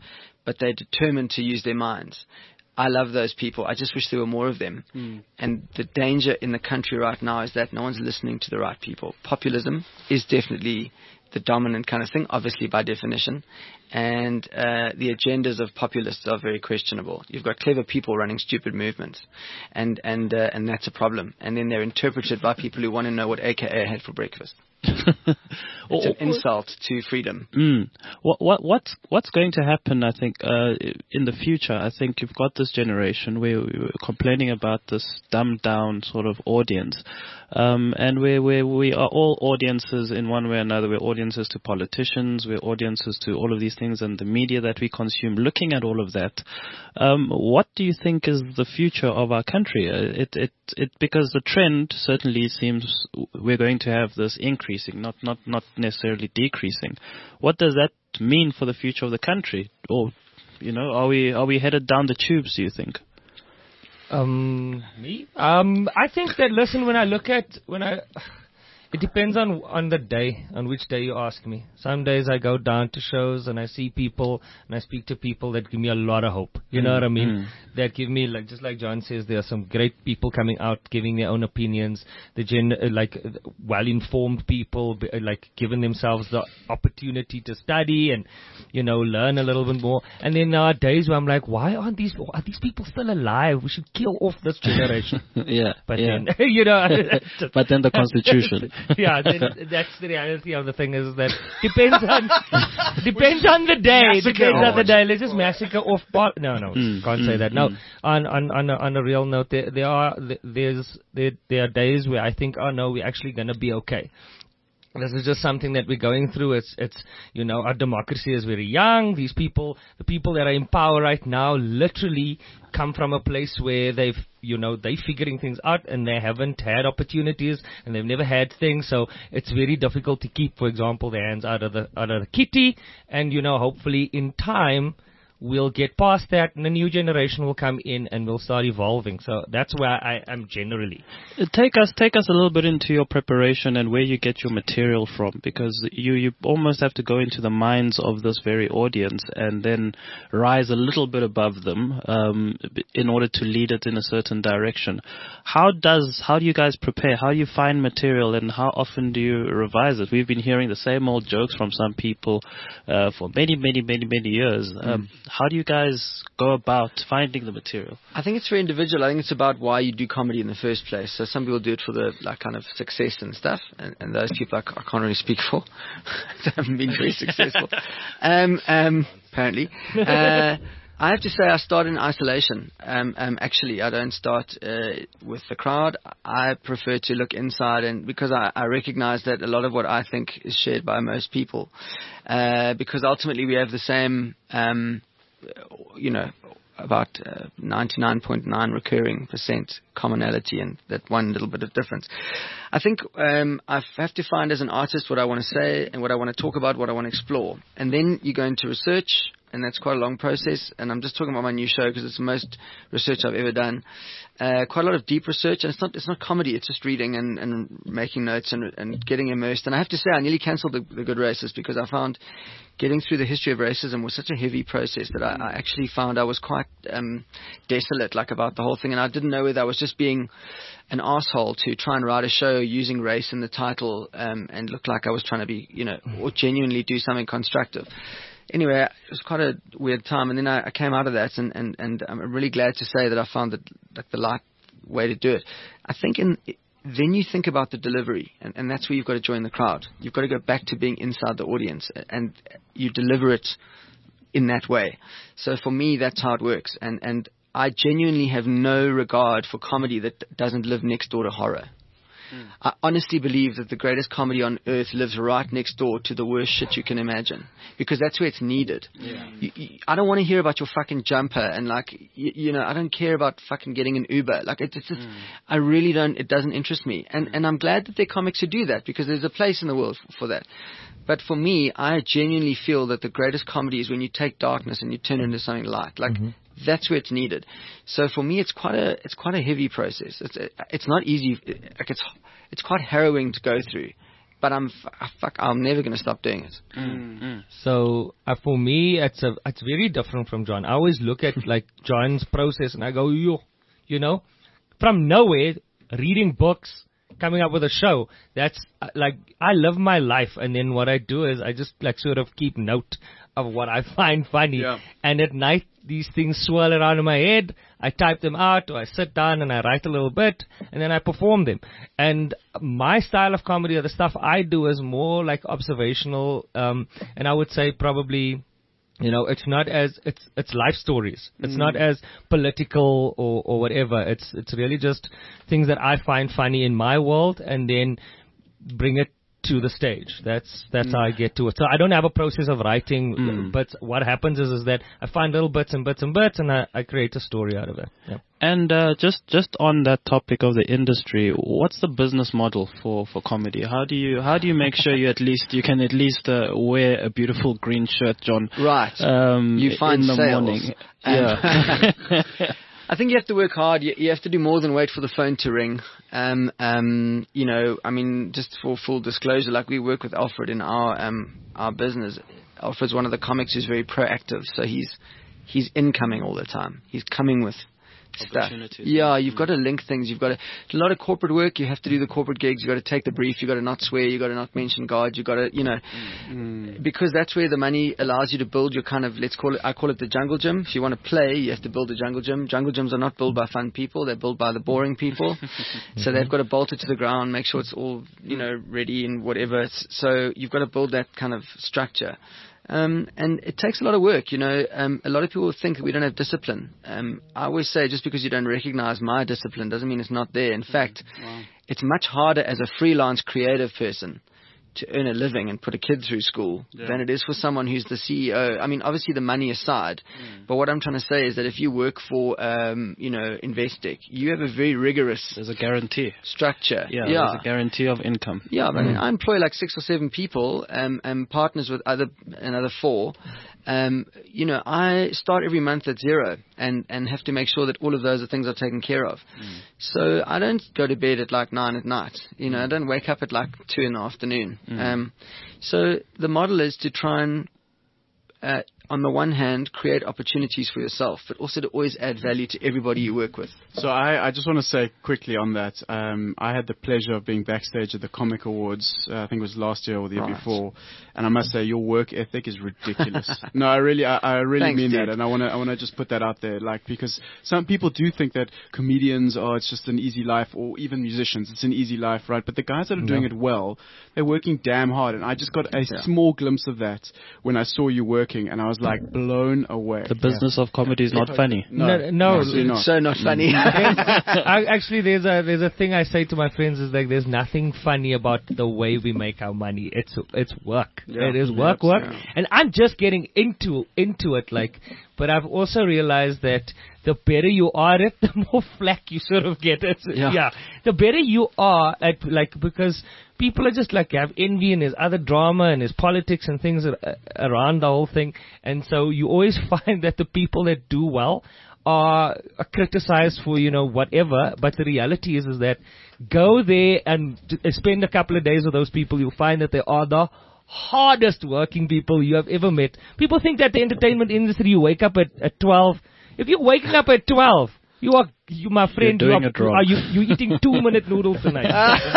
but they're determined to use their minds. I love those people. I just wish there were more of them. And the danger in the country right now is that no one's listening to the right people. Populism is definitely the dominant kind of thing, obviously by definition. And the agendas of populists are very questionable. You've got clever people running stupid movements. And that's a problem. And then they're interpreted by people who want to know what AKA had for breakfast. It's an insult to freedom. What's going to happen, I think, in the future? I think you've got this generation where we were complaining about this dumbed down sort of audience, and where we are all audiences in one way or another. We're audiences to politicians, we're audiences to all of these things and the media that we consume. Looking at all of that, what do you think is the future of our country? Because the trend certainly seems we're going to have this increasing, not necessarily decreasing. What does that mean for the future of the country? Or, are we headed down the tubes, do you think? Me? I think that, it depends on the day, on which day you ask me. Some days I go down to shows and I see people and I speak to people that give me a lot of hope. You know what I mean? That give me, just like John says, there are some great people coming out giving their own opinions. Well-informed people, giving themselves the opportunity to study and, learn a little bit more. And then there are days where I'm like, why are these people still alive? We should kill off this generation. Then, but then the Constitution. Yeah, that's the reality of the thing is that depends on the day. Depends on the day. Let's just massacre off. Can't say that. No, on a real note, there are days where I think, we're actually gonna be okay. This is just something that we're going through. It's our democracy is very young. The people that are in power right now literally come from a place where they're figuring things out and they haven't had opportunities and they've never had things. So it's very difficult to keep, for example, their hands out of the kitty. And, hopefully in time, we'll get past that and a new generation will come in and we'll start evolving. So that's where I am generally. Take us a little bit into your preparation and where you get your material from, because you almost have to go into the minds of this very audience and then rise a little bit above them in order to lead it in a certain direction. How do you guys prepare? How do you find material and how often do you revise it? We've been hearing the same old jokes from some people for many years. How do you guys go about finding the material? I think it's very individual. I think it's about why you do comedy in the first place. So some people do it for the kind of success and stuff, and those people I can't really speak for. They haven't been very successful. Apparently. I have to say I start in isolation. Actually, I don't start with the crowd. I prefer to look inside, and because I recognize that a lot of what I think is shared by most people, because ultimately we have the same about 99.9 recurring % commonality and that one little bit of difference. I think I have to find as an artist what I want to say and what I want to talk about, what I want to explore. And then you go into research, and that's quite a long process. And I'm just talking about my new show because it's the most research I've ever done. Quite a lot of deep research, and it's not comedy. It's just reading and making notes and getting immersed. And I have to say, I nearly cancelled the Good Racist because I found getting through the history of racism was such a heavy process that I actually found I was quite desolate about the whole thing, and I didn't know whether I was just being an asshole to try and write a show using race in the title and look like I was trying to be, or genuinely do something constructive. Anyway, it was quite a weird time, and then I came out of that, and I'm really glad to say that I found the right way to do it. I think then you think about the delivery, and that's where you've got to join the crowd. You've got to go back to being inside the audience, and you deliver it in that way. So for me, that's how it works, and I genuinely have no regard for comedy that doesn't live next door to horror. I honestly believe that the greatest comedy on earth lives right next door to the worst shit you can imagine, because that's where it's needed. Yeah. I don't want to hear about your fucking jumper and I don't care about fucking getting an Uber. It's just, I really don't. It doesn't interest me, and I'm glad that there are comics who do that because there's a place in the world for that. But for me, I genuinely feel that the greatest comedy is when you take darkness and you turn it into something light. That's where it's needed. So for me, it's quite a heavy process. It's not easy. It's quite harrowing to go through, but I'm never going to stop doing it. So for me, it's very different from John. I always look at like John's process and I go, you know, from nowhere, reading books, coming up with a show. That's like, I live my life, and then what I do is I just like sort of keep note of what I find funny. Yeah. And at night, these things swirl around in my head. I type them out, or I sit down and I write a little bit, and then I perform them. And my style of comedy, or the stuff I do, is more like observational, and I would say probably, you know, it's not as, it's life stories. It's not as political or whatever. It's really just things that I find funny in my world, and then bring it to the stage. That's how I get to it. So I don't have a process of writing, but what happens is that I find little bits and bits and bits, and I create a story out of it. Yeah. And just on that topic of the industry, what's the business model for comedy? How do you make sure you can at least wear a beautiful green shirt, John? Right. You find in the sales. morning. Yeah. I think you have to work hard. You have to do more than wait for the phone to ring. You know, I mean, just for full disclosure, like we work with Alfred in our business. Alfred's one of the comics who's very proactive, so he's incoming all the time. He's coming with stuff. Yeah, you've got to link things. You've got to, a lot of corporate work. You have to do the corporate gigs. You've got to take the brief. You've got to not swear. You've got to not mention God. You've got to, you know, because that's where the money allows you to build your kind of, I call it the jungle gym. If you want to play, you have to build a jungle gym. Jungle gyms are not built by fun people. They're built by the boring people. So they've got to bolt it to the ground, make sure it's all, you know, ready and whatever. So you've got to build that kind of structure. And it takes a lot of work, you know. A lot of people think that we don't have discipline. I always say, just because you don't recognize my discipline doesn't mean it's not there. In fact, it's much harder as a freelance creative person to earn a living and put a kid through school than it is for someone who's the CEO. I mean, obviously the money aside, but what I'm trying to say is that if you work for, you know, Investec, you have a very rigorous There's a guarantee. structure. Yeah, there's a guarantee of income. Yeah, but I employ like 6 or 7 people, and partners with another 4. You know, I start every month at 0 and have to make sure that all of those things are taken care of. So I don't go to bed at like 9 at night. You know, I don't wake up at like 2 in the afternoon. So the model is to try and, on the one hand, create opportunities for yourself, but also to always add value to everybody you work with. So I just want to say quickly on that, I had the pleasure of being backstage at the Comic Awards, I think it was last year or the year before, and I must say your work ethic is ridiculous. No, I really Thanks, mean dude. that, and I want to just put that out there, like, because some people do think that comedians it's just an easy life, or even musicians, it's an easy life, right? But the guys that are doing it well, they're working damn hard, and I just got a small glimpse of that when I saw you working, and I was like blown away. The business of comedy is not funny. No, absolutely not. So not funny. Actually, there's a thing I say to my friends is like, there's nothing funny about the way we make our money. It's work. Yeah. It is work. And I'm just getting into it, like, but I've also realized that the better you are at it, the more flack you sort of get. The better you are at, like, because people are just like, have envy and there's other drama and there's politics and things around the whole thing. And so you always find that the people that do well are criticized for, you know, whatever. But the reality is that go there and spend a couple of days with those people. You'll find that they are the hardest working people you have ever met. People think that the entertainment industry, you wake up at 12. If you're waking up at 12, you, my friend, You're doing it wrong. you eating 2-minute noodles tonight.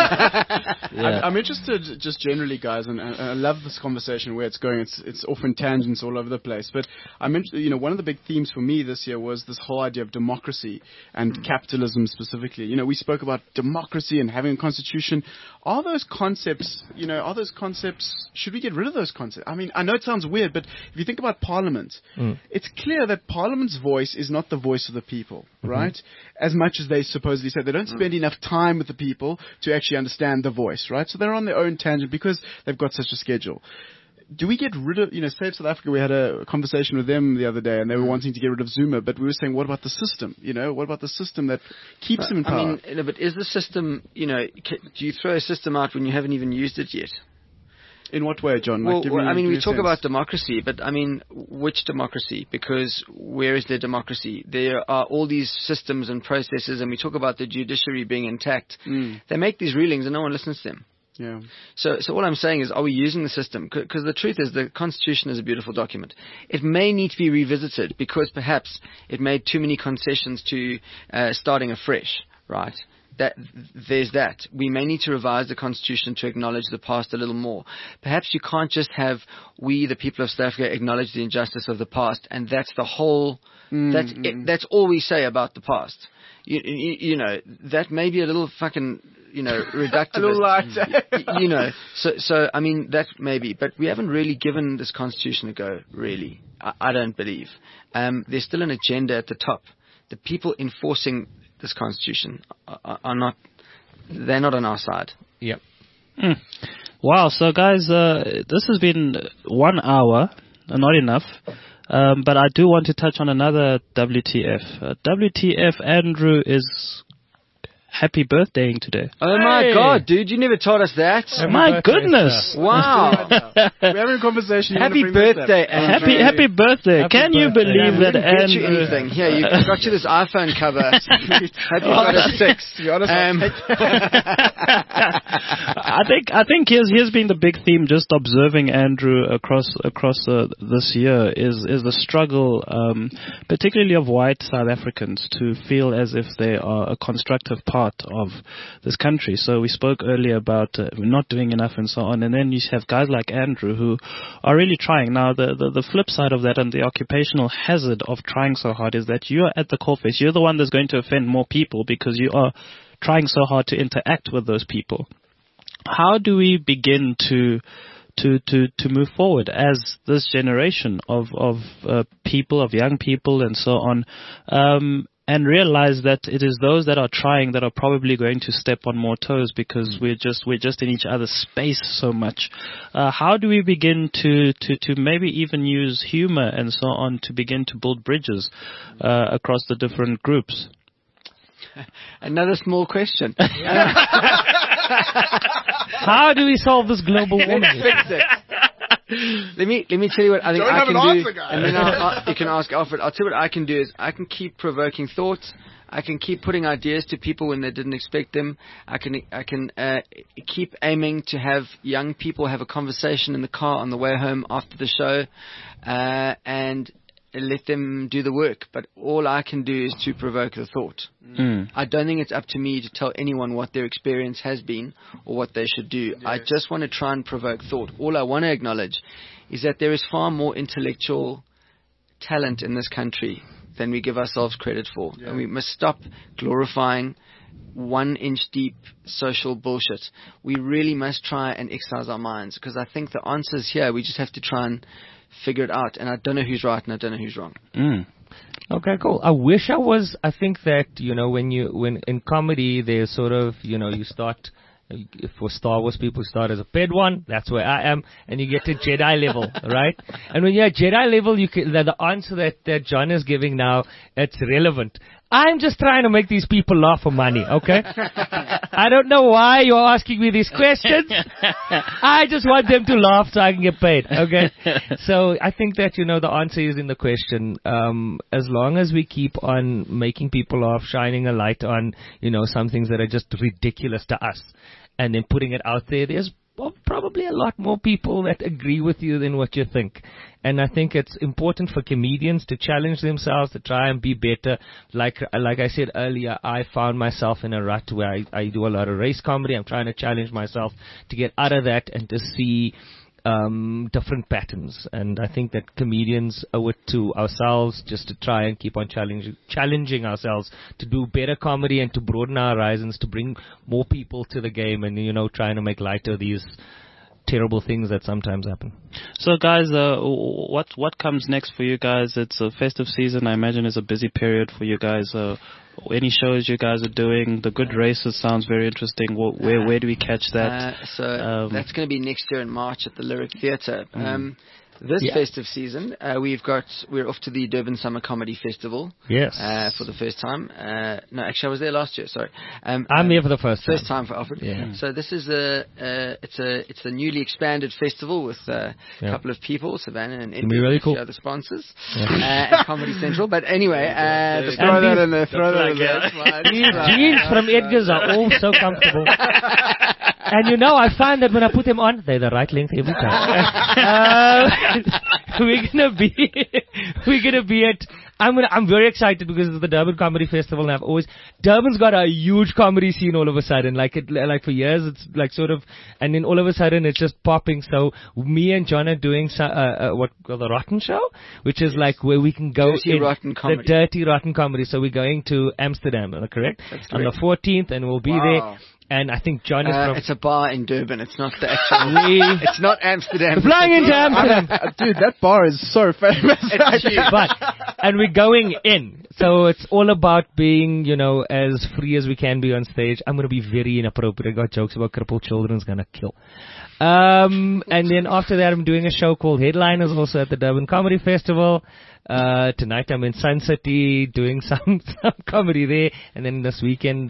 I'm interested just generally, guys, and I love this conversation where it's going. It's often tangents all over the place. But I'm interested, you know, one of the big themes for me this year was this whole idea of democracy and capitalism specifically. You know, we spoke about democracy and having a constitution. Are those concepts, should we get rid of those concepts? I mean, I know it sounds weird, but if you think about Parliament, it's clear that Parliament's voice is not the voice of the people, right? As much as they supposedly say, they don't spend enough time with the people to actually understand the voice, right? So they're on their own tangent because they've got such a schedule. Do we get rid of, Save South Africa, we had a conversation with them the other day and they were wanting to get rid of Zuma, but we were saying, what about the system? What about the system that keeps them in power? I mean, but is the system, do you throw a system out when you haven't even used it yet? In what way, John? We talk about democracy, but I mean, which democracy? Because where is the democracy? There are all these systems and processes, and we talk about the judiciary being intact. They make these rulings and no one listens to them. Yeah. So all I'm saying is, are we using the system? Because the truth is, the Constitution is a beautiful document. It may need to be revisited because perhaps it made too many concessions to starting afresh, right? There's that. We may need to revise the Constitution to acknowledge the past a little more. Perhaps you can't just have we, the people of South Africa, acknowledge the injustice of the past, and that's the whole. That's all we say about the past. You know, that may be a little fucking, reductivist. A little light. So I mean, that may be, but we haven't really given this Constitution a go, really. I don't believe. There's still an agenda at the top. The people enforcing this Constitution are not, they're not on our side. Yep. Wow, so guys, this has been 1 hour, not enough. But I do want to touch on another WTF. WTF Andrew is happy birthdaying today. Oh my God, dude, you never told us that. My goodness. Wow. We're having a conversation. Happy birthday, Andrew. Happy birthday. Can you believe that Get you Andrew... anything. Here, you got you this iPhone cover. Hope you got a 6. I think here's been the big theme. Just observing Andrew across this year is the struggle, particularly of white South Africans, to feel as if they are a constructive part of this country. So we spoke earlier about not doing enough and so on, and then you have guys like Andrew who are really trying. Now the flip side of that and the occupational hazard of trying so hard is that you're at the coalface. You're the one that's going to offend more people because you are trying so hard to interact with those people. How do we begin to move forward as this generation of people, of young people and so on, and realize that it is those that are trying that are probably going to step on more toes because we're just in each other's space so much. How do we begin to maybe even use humor and so on to begin to build bridges across the different groups? Another small question. How do we solve this global warming? Fix it. Let me tell you what I think I can do, answer, and then you can ask Alfred. I'll tell you what I can do is I can keep provoking thoughts. I can keep putting ideas to people when they didn't expect them. I can keep aiming to have young people have a conversation in the car on the way home after the show, and let them do the work. But all I can do is to provoke the thought. I don't think it's up to me to tell anyone what their experience has been or what they should do. Yes. I just want to try and provoke thought. All I want to acknowledge is that there is far more intellectual talent in this country than we give ourselves credit for. Yeah. And we must stop glorifying 1-inch deep social bullshit. We really must try and exercise our minds, because I think the answer's here. We just have to try and figure it out. And I don't know who's right and I don't know who's wrong. Okay, cool. I think that, when in comedy, there's sort of, you start, for Star Wars people start as a Padawan, that's where I am, and you get to Jedi level, right? And when you're at Jedi level, the answer that John is giving now, it's relevant. I'm just trying to make these people laugh for money, okay? I don't know why you're asking me these questions. I just want them to laugh so I can get paid, okay? So I think that, the answer is in the question. As long as we keep on making people laugh, shining a light on, some things that are just ridiculous to us, and then putting it out there's probably a lot more people that agree with you than what you think. And I think it's important for comedians to challenge themselves, to try and be better. Like I said earlier, I found myself in a rut where I do a lot of race comedy. I'm trying to challenge myself to get out of that and to see different patterns. And I think that comedians owe it to ourselves just to try and keep on challenging ourselves to do better comedy and to broaden our horizons, to bring more people to the game, and trying to make light of these terrible things that sometimes happen. So guys, what comes next for you guys? It's a festive season. I imagine it's a busy period for you guys. Any shows you guys are doing? The Good Races sounds very interesting. Where do we catch that? That's going to be next year in March at the Lyric Theatre. This festive season, we're off to the Durban Summer Comedy Festival. Yes. For the first time. No, actually, I was there last year. Sorry. I'm here for the first time for Alfred. Yeah. So this is it's a newly expanded festival with a couple of people, Savannah and Edgar, really cool. Other sponsors, and Comedy Central. But anyway, throw that in there. These jeans from Edgar's are all so comfortable. And I find that when I put them on, they're the right length every time. We're gonna be at. I'm very excited because it's the Durban Comedy Festival, and Durban's got a huge comedy scene all of a sudden. Like for years, it's like sort of, and then all of a sudden it's just popping. So me and John are doing what we call the Rotten Show, which is like where we can go Dirty Rotten Comedy. The Dirty Rotten Comedy. So we're going to Amsterdam, correct? That's On the correct. 14th, and we'll be there. And I think John is from... It's a bar in Durban. It's not the actual... It's not Amsterdam. Flying into Amsterdam. Dude, that bar is so famous. It's huge. And we're going in. So it's all about being, as free as we can be on stage. I'm going to be very inappropriate. I got jokes about crippled children's going to kill. And then after that, I'm doing a show called Headliners, also at the Durban Comedy Festival. Tonight I'm in Sun City doing some comedy there. And then this weekend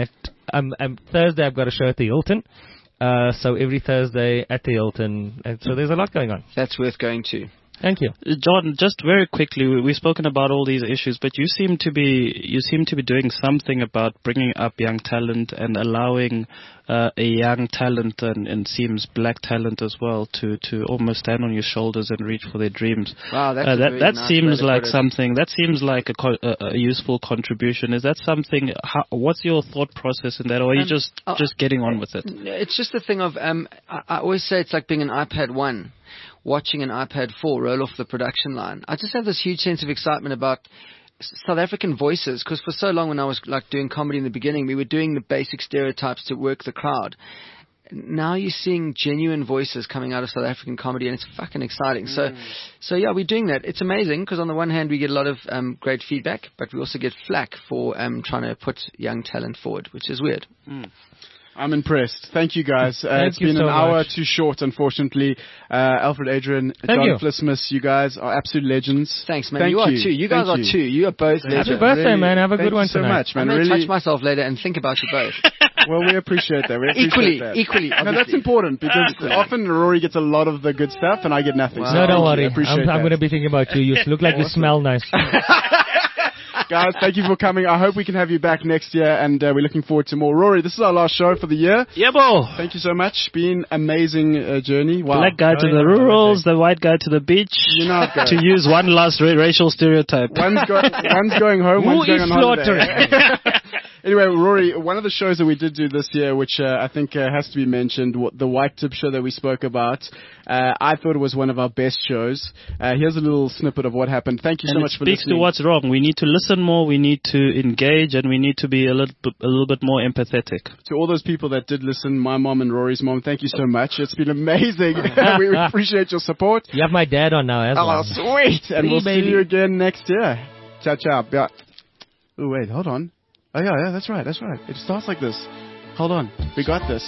Thursday I've got a show at the Hilton. So every Thursday at the Hilton. And so there's a lot going on. That's worth going to. Thank you. John, just very quickly, we've spoken about all these issues, but you seem to be doing something about bringing up young talent and allowing a young talent and seems black talent as well to almost stand on your shoulders and reach for their dreams. Wow, that's that nice seems like it. something. That seems like a useful contribution. Is that something? What's your thought process in that, or are you just getting on with it? It's just a thing of I always say it's like being an iPad 1. Watching an iPad 4 roll off the production line. I just have this huge sense of excitement about South African voices, because for so long when I was like doing comedy in the beginning, we were doing the basic stereotypes to work the crowd. Now you're seeing genuine voices coming out of South African comedy, and it's fucking exciting. So yeah, we're doing that. It's amazing because on the one hand we get a lot of great feedback, but we also get flack for trying to put young talent forward, which is weird. I'm impressed. Thank you, guys. It's you been so an hour much. too short, unfortunately. Alfred, Adrian, John you. Flismus, you guys are absolute legends. Thanks, man. Thank you are too. You guys Thank are too. You are both Happy legends. birthday, man. Have a Thank good one you so tonight. much, man. I'm going to Really, touch myself later and think about you both. well, we appreciate that. We appreciate that. Equally. No, that's Obviously. important because often Rory gets a lot of the good stuff and I get nothing. Wow. So No, don't thank you. worry. I appreciate I'm that. going to be thinking about you. You look like you smell nice. Guys, thank you for coming. I hope we can have you back next year, and we're looking forward to more. Rory, this is our last show for the year. Yeah, bo. Thank you so much. Been amazing journey. Wow. Black guy to the rurals, the white guy to the beach. You know how it goes. To use one last racial stereotype. One's going home, Who one's going is on holiday. slaughtering? Anyway, Rory, one of the shows that we did do this year, which I think has to be mentioned, the White Tip show that we spoke about, I thought it was one of our best shows. Here's a little snippet of what happened. Thank you so And much it for speaks listening. to what's wrong. We need to listen more, we need to engage, and we need to be a little bit more empathetic. To all those people that did listen, my mom and Rory's mom, thank you so much. It's been amazing. We appreciate your support. You have my dad on now as Oh, well. sweet. And we'll baby. see you again next year. Ciao, ciao. Yeah. Oh, wait, hold on. Oh, yeah, that's right. It starts like this. Hold on. We got this.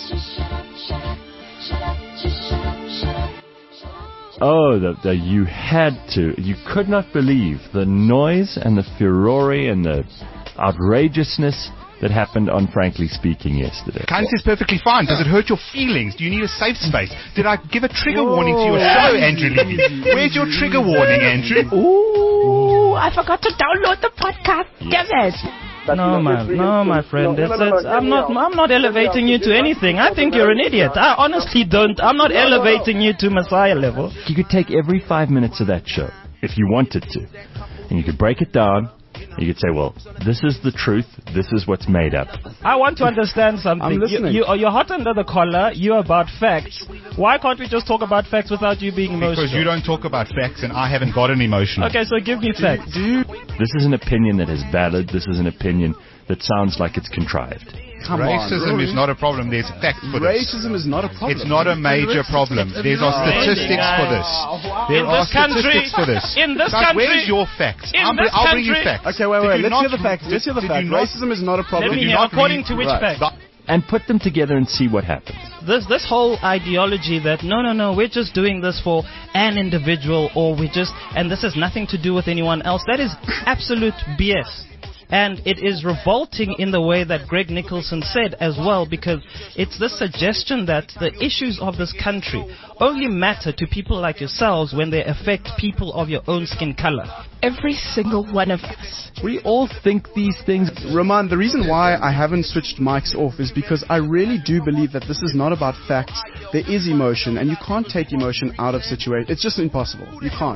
Oh, you had to. You could not believe the noise and the furore and the outrageousness that happened on Frankly Speaking yesterday. Kindness is perfectly fine. Does it hurt your feelings? Do you need a safe space? Did I give a trigger warning to your show, Andrew Levy? Where's your trigger warning, Andrew? Ooh, I forgot to download the podcast. Damn it. No, my friend. I'm not elevating you to anything. I think you're an idiot. I honestly don't. I'm not elevating you to Messiah level. You could take every 5 minutes of that show, if you wanted to, and you could break it down. You could say, well, this is the truth. This is what's made up. I want to understand something. I'm listening. You're hot under the collar. You're about facts. Why can't we just talk about facts without you being emotional? Because you don't talk about facts and I haven't gotten emotional. Okay, so give me facts. This is an opinion that is valid. This is an opinion that sounds like it's contrived. Come on, Racism Rory. is not a problem. There's facts for this. Racism is not a problem. It's not a major problem. There are statistics for this. There In are this country- statistics for this. in this Guys, country- where's your facts? in I'll this bring you country- facts. Okay, wait. Did you Let's not hear the facts. Let's hear the did facts. you not- Racism is not a problem. Let me you hear. not According read- to which Right. facts? And put them together and see what happens. This whole ideology that no, we're just doing this for an individual, or and this has nothing to do with anyone else. That is absolute BS. And it is revolting in the way that Greg Nicholson said as well, because it's the suggestion that the issues of this country only matter to people like yourselves when they affect people of your own skin color. Every single one of us. We all think these things. Roman, the reason why I haven't switched mics off is because I really do believe that this is not about facts. There is emotion, and you can't take emotion out of situations. It's just impossible. You can't.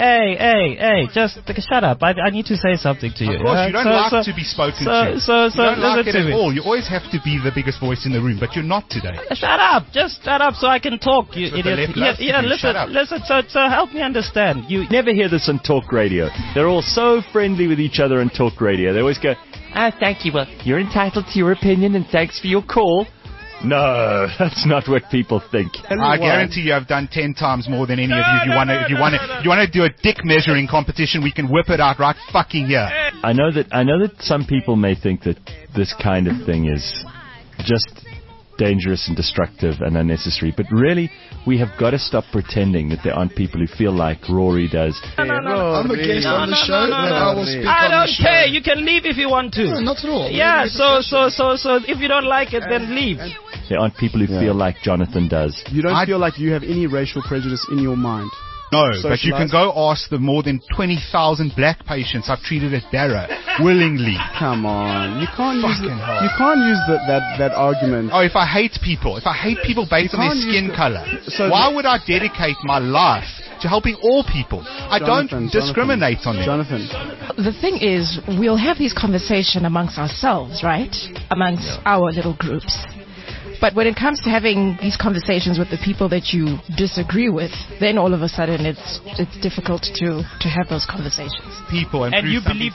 Hey, just shut up. I need to say something to you. Of course, you don't like to be spoken to. So you don't like it listen to at me. all. You always have to be the biggest voice in the room, but you're not today. Shut up. Just shut up so I can talk, you That's what the idiot. left loves to do. Shut up. Listen, so help me understand. You Never hear this on talk radio. They're all so friendly with each other on talk radio. They always go, thank you. Well, you're entitled to your opinion and thanks for your call. No, that's not what people think. I guarantee you I've done 10 times more than any of you. If you want to do a dick measuring competition, we can whip it out right fucking here. I know that some people may think that this kind of thing is just dangerous and destructive and unnecessary, but really we have got to stop pretending that there aren't people who feel like Rory does. I'm a guest on the show, and I will speak I on don't the show. care. You can leave if you want to. No, not at all. Yeah, so if you don't like it, then leave. There aren't people who feel like Jonathan does. You don't feel like you have any racial prejudice in your mind. No, but you can go ask the more than 20,000 black patients I've treated at Barra willingly. Come on, you can't use that argument. Oh, if I hate people based on their skin color, why would I dedicate my life to helping all people? I don't discriminate on them. Jonathan. The thing is, we'll have these conversations amongst ourselves, right? Amongst our little groups. But when it comes to having these conversations with the people that you disagree with, then all of a sudden it's difficult to have those conversations. People and you believe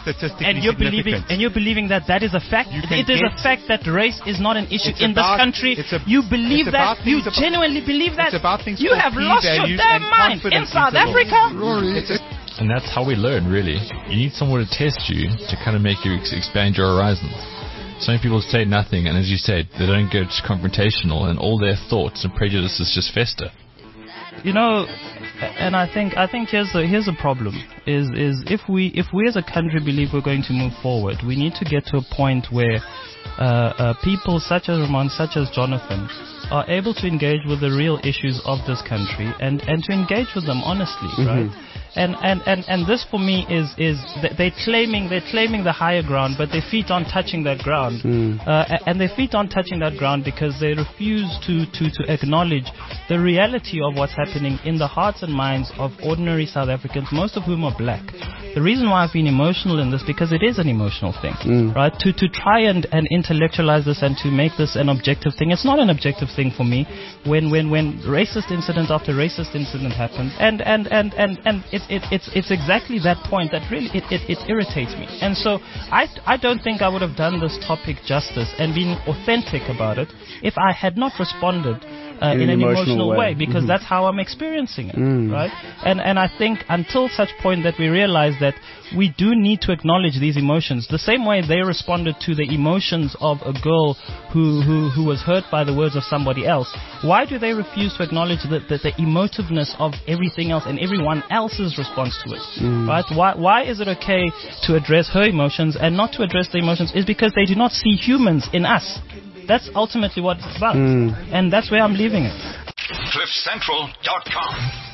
you're believing that is a fact. It is a fact that race is not an issue in this country. You believe that. You genuinely believe that. You have lost your damn mind in South Africa. And that's how we learn, really. You need someone to test you to kind of make you expand your horizons. So many people say nothing, and as you said, they don't get confrontational, and all their thoughts and prejudices just fester. You know, and I think here's a problem is if we as a country believe we're going to move forward, we need to get to a point where people such as Ramon, such as Jonathan, are able to engage with the real issues of this country and to engage with them honestly, right? And this for me is they're claiming the higher ground, but their feet aren't touching that ground, and their feet aren't touching that ground because they refuse to acknowledge the reality of what's happening in the hearts and minds of ordinary South Africans, most of whom are black. The reason why I've been emotional in this because it is an emotional thing, right? To try and intellectualize this and to make this an objective thing. It's not an objective thing for me when racist incident after racist incident happens, and it's exactly that point that really it irritates me. And so I don't think I would have done this topic justice and been authentic about it if I had not responded in an emotional way, because that's how I'm experiencing it, right? And I think until such point that we realize that we do need to acknowledge these emotions, the same way they responded to the emotions of a girl who was hurt by the words of somebody else. Why do they refuse to acknowledge the emotiveness of everything else and everyone else's response to it, right? Why is it okay to address her emotions and not to address the emotions? Is because they do not see humans in us. That's ultimately what it's about. And that's where I'm leaving it. CliffCentral.com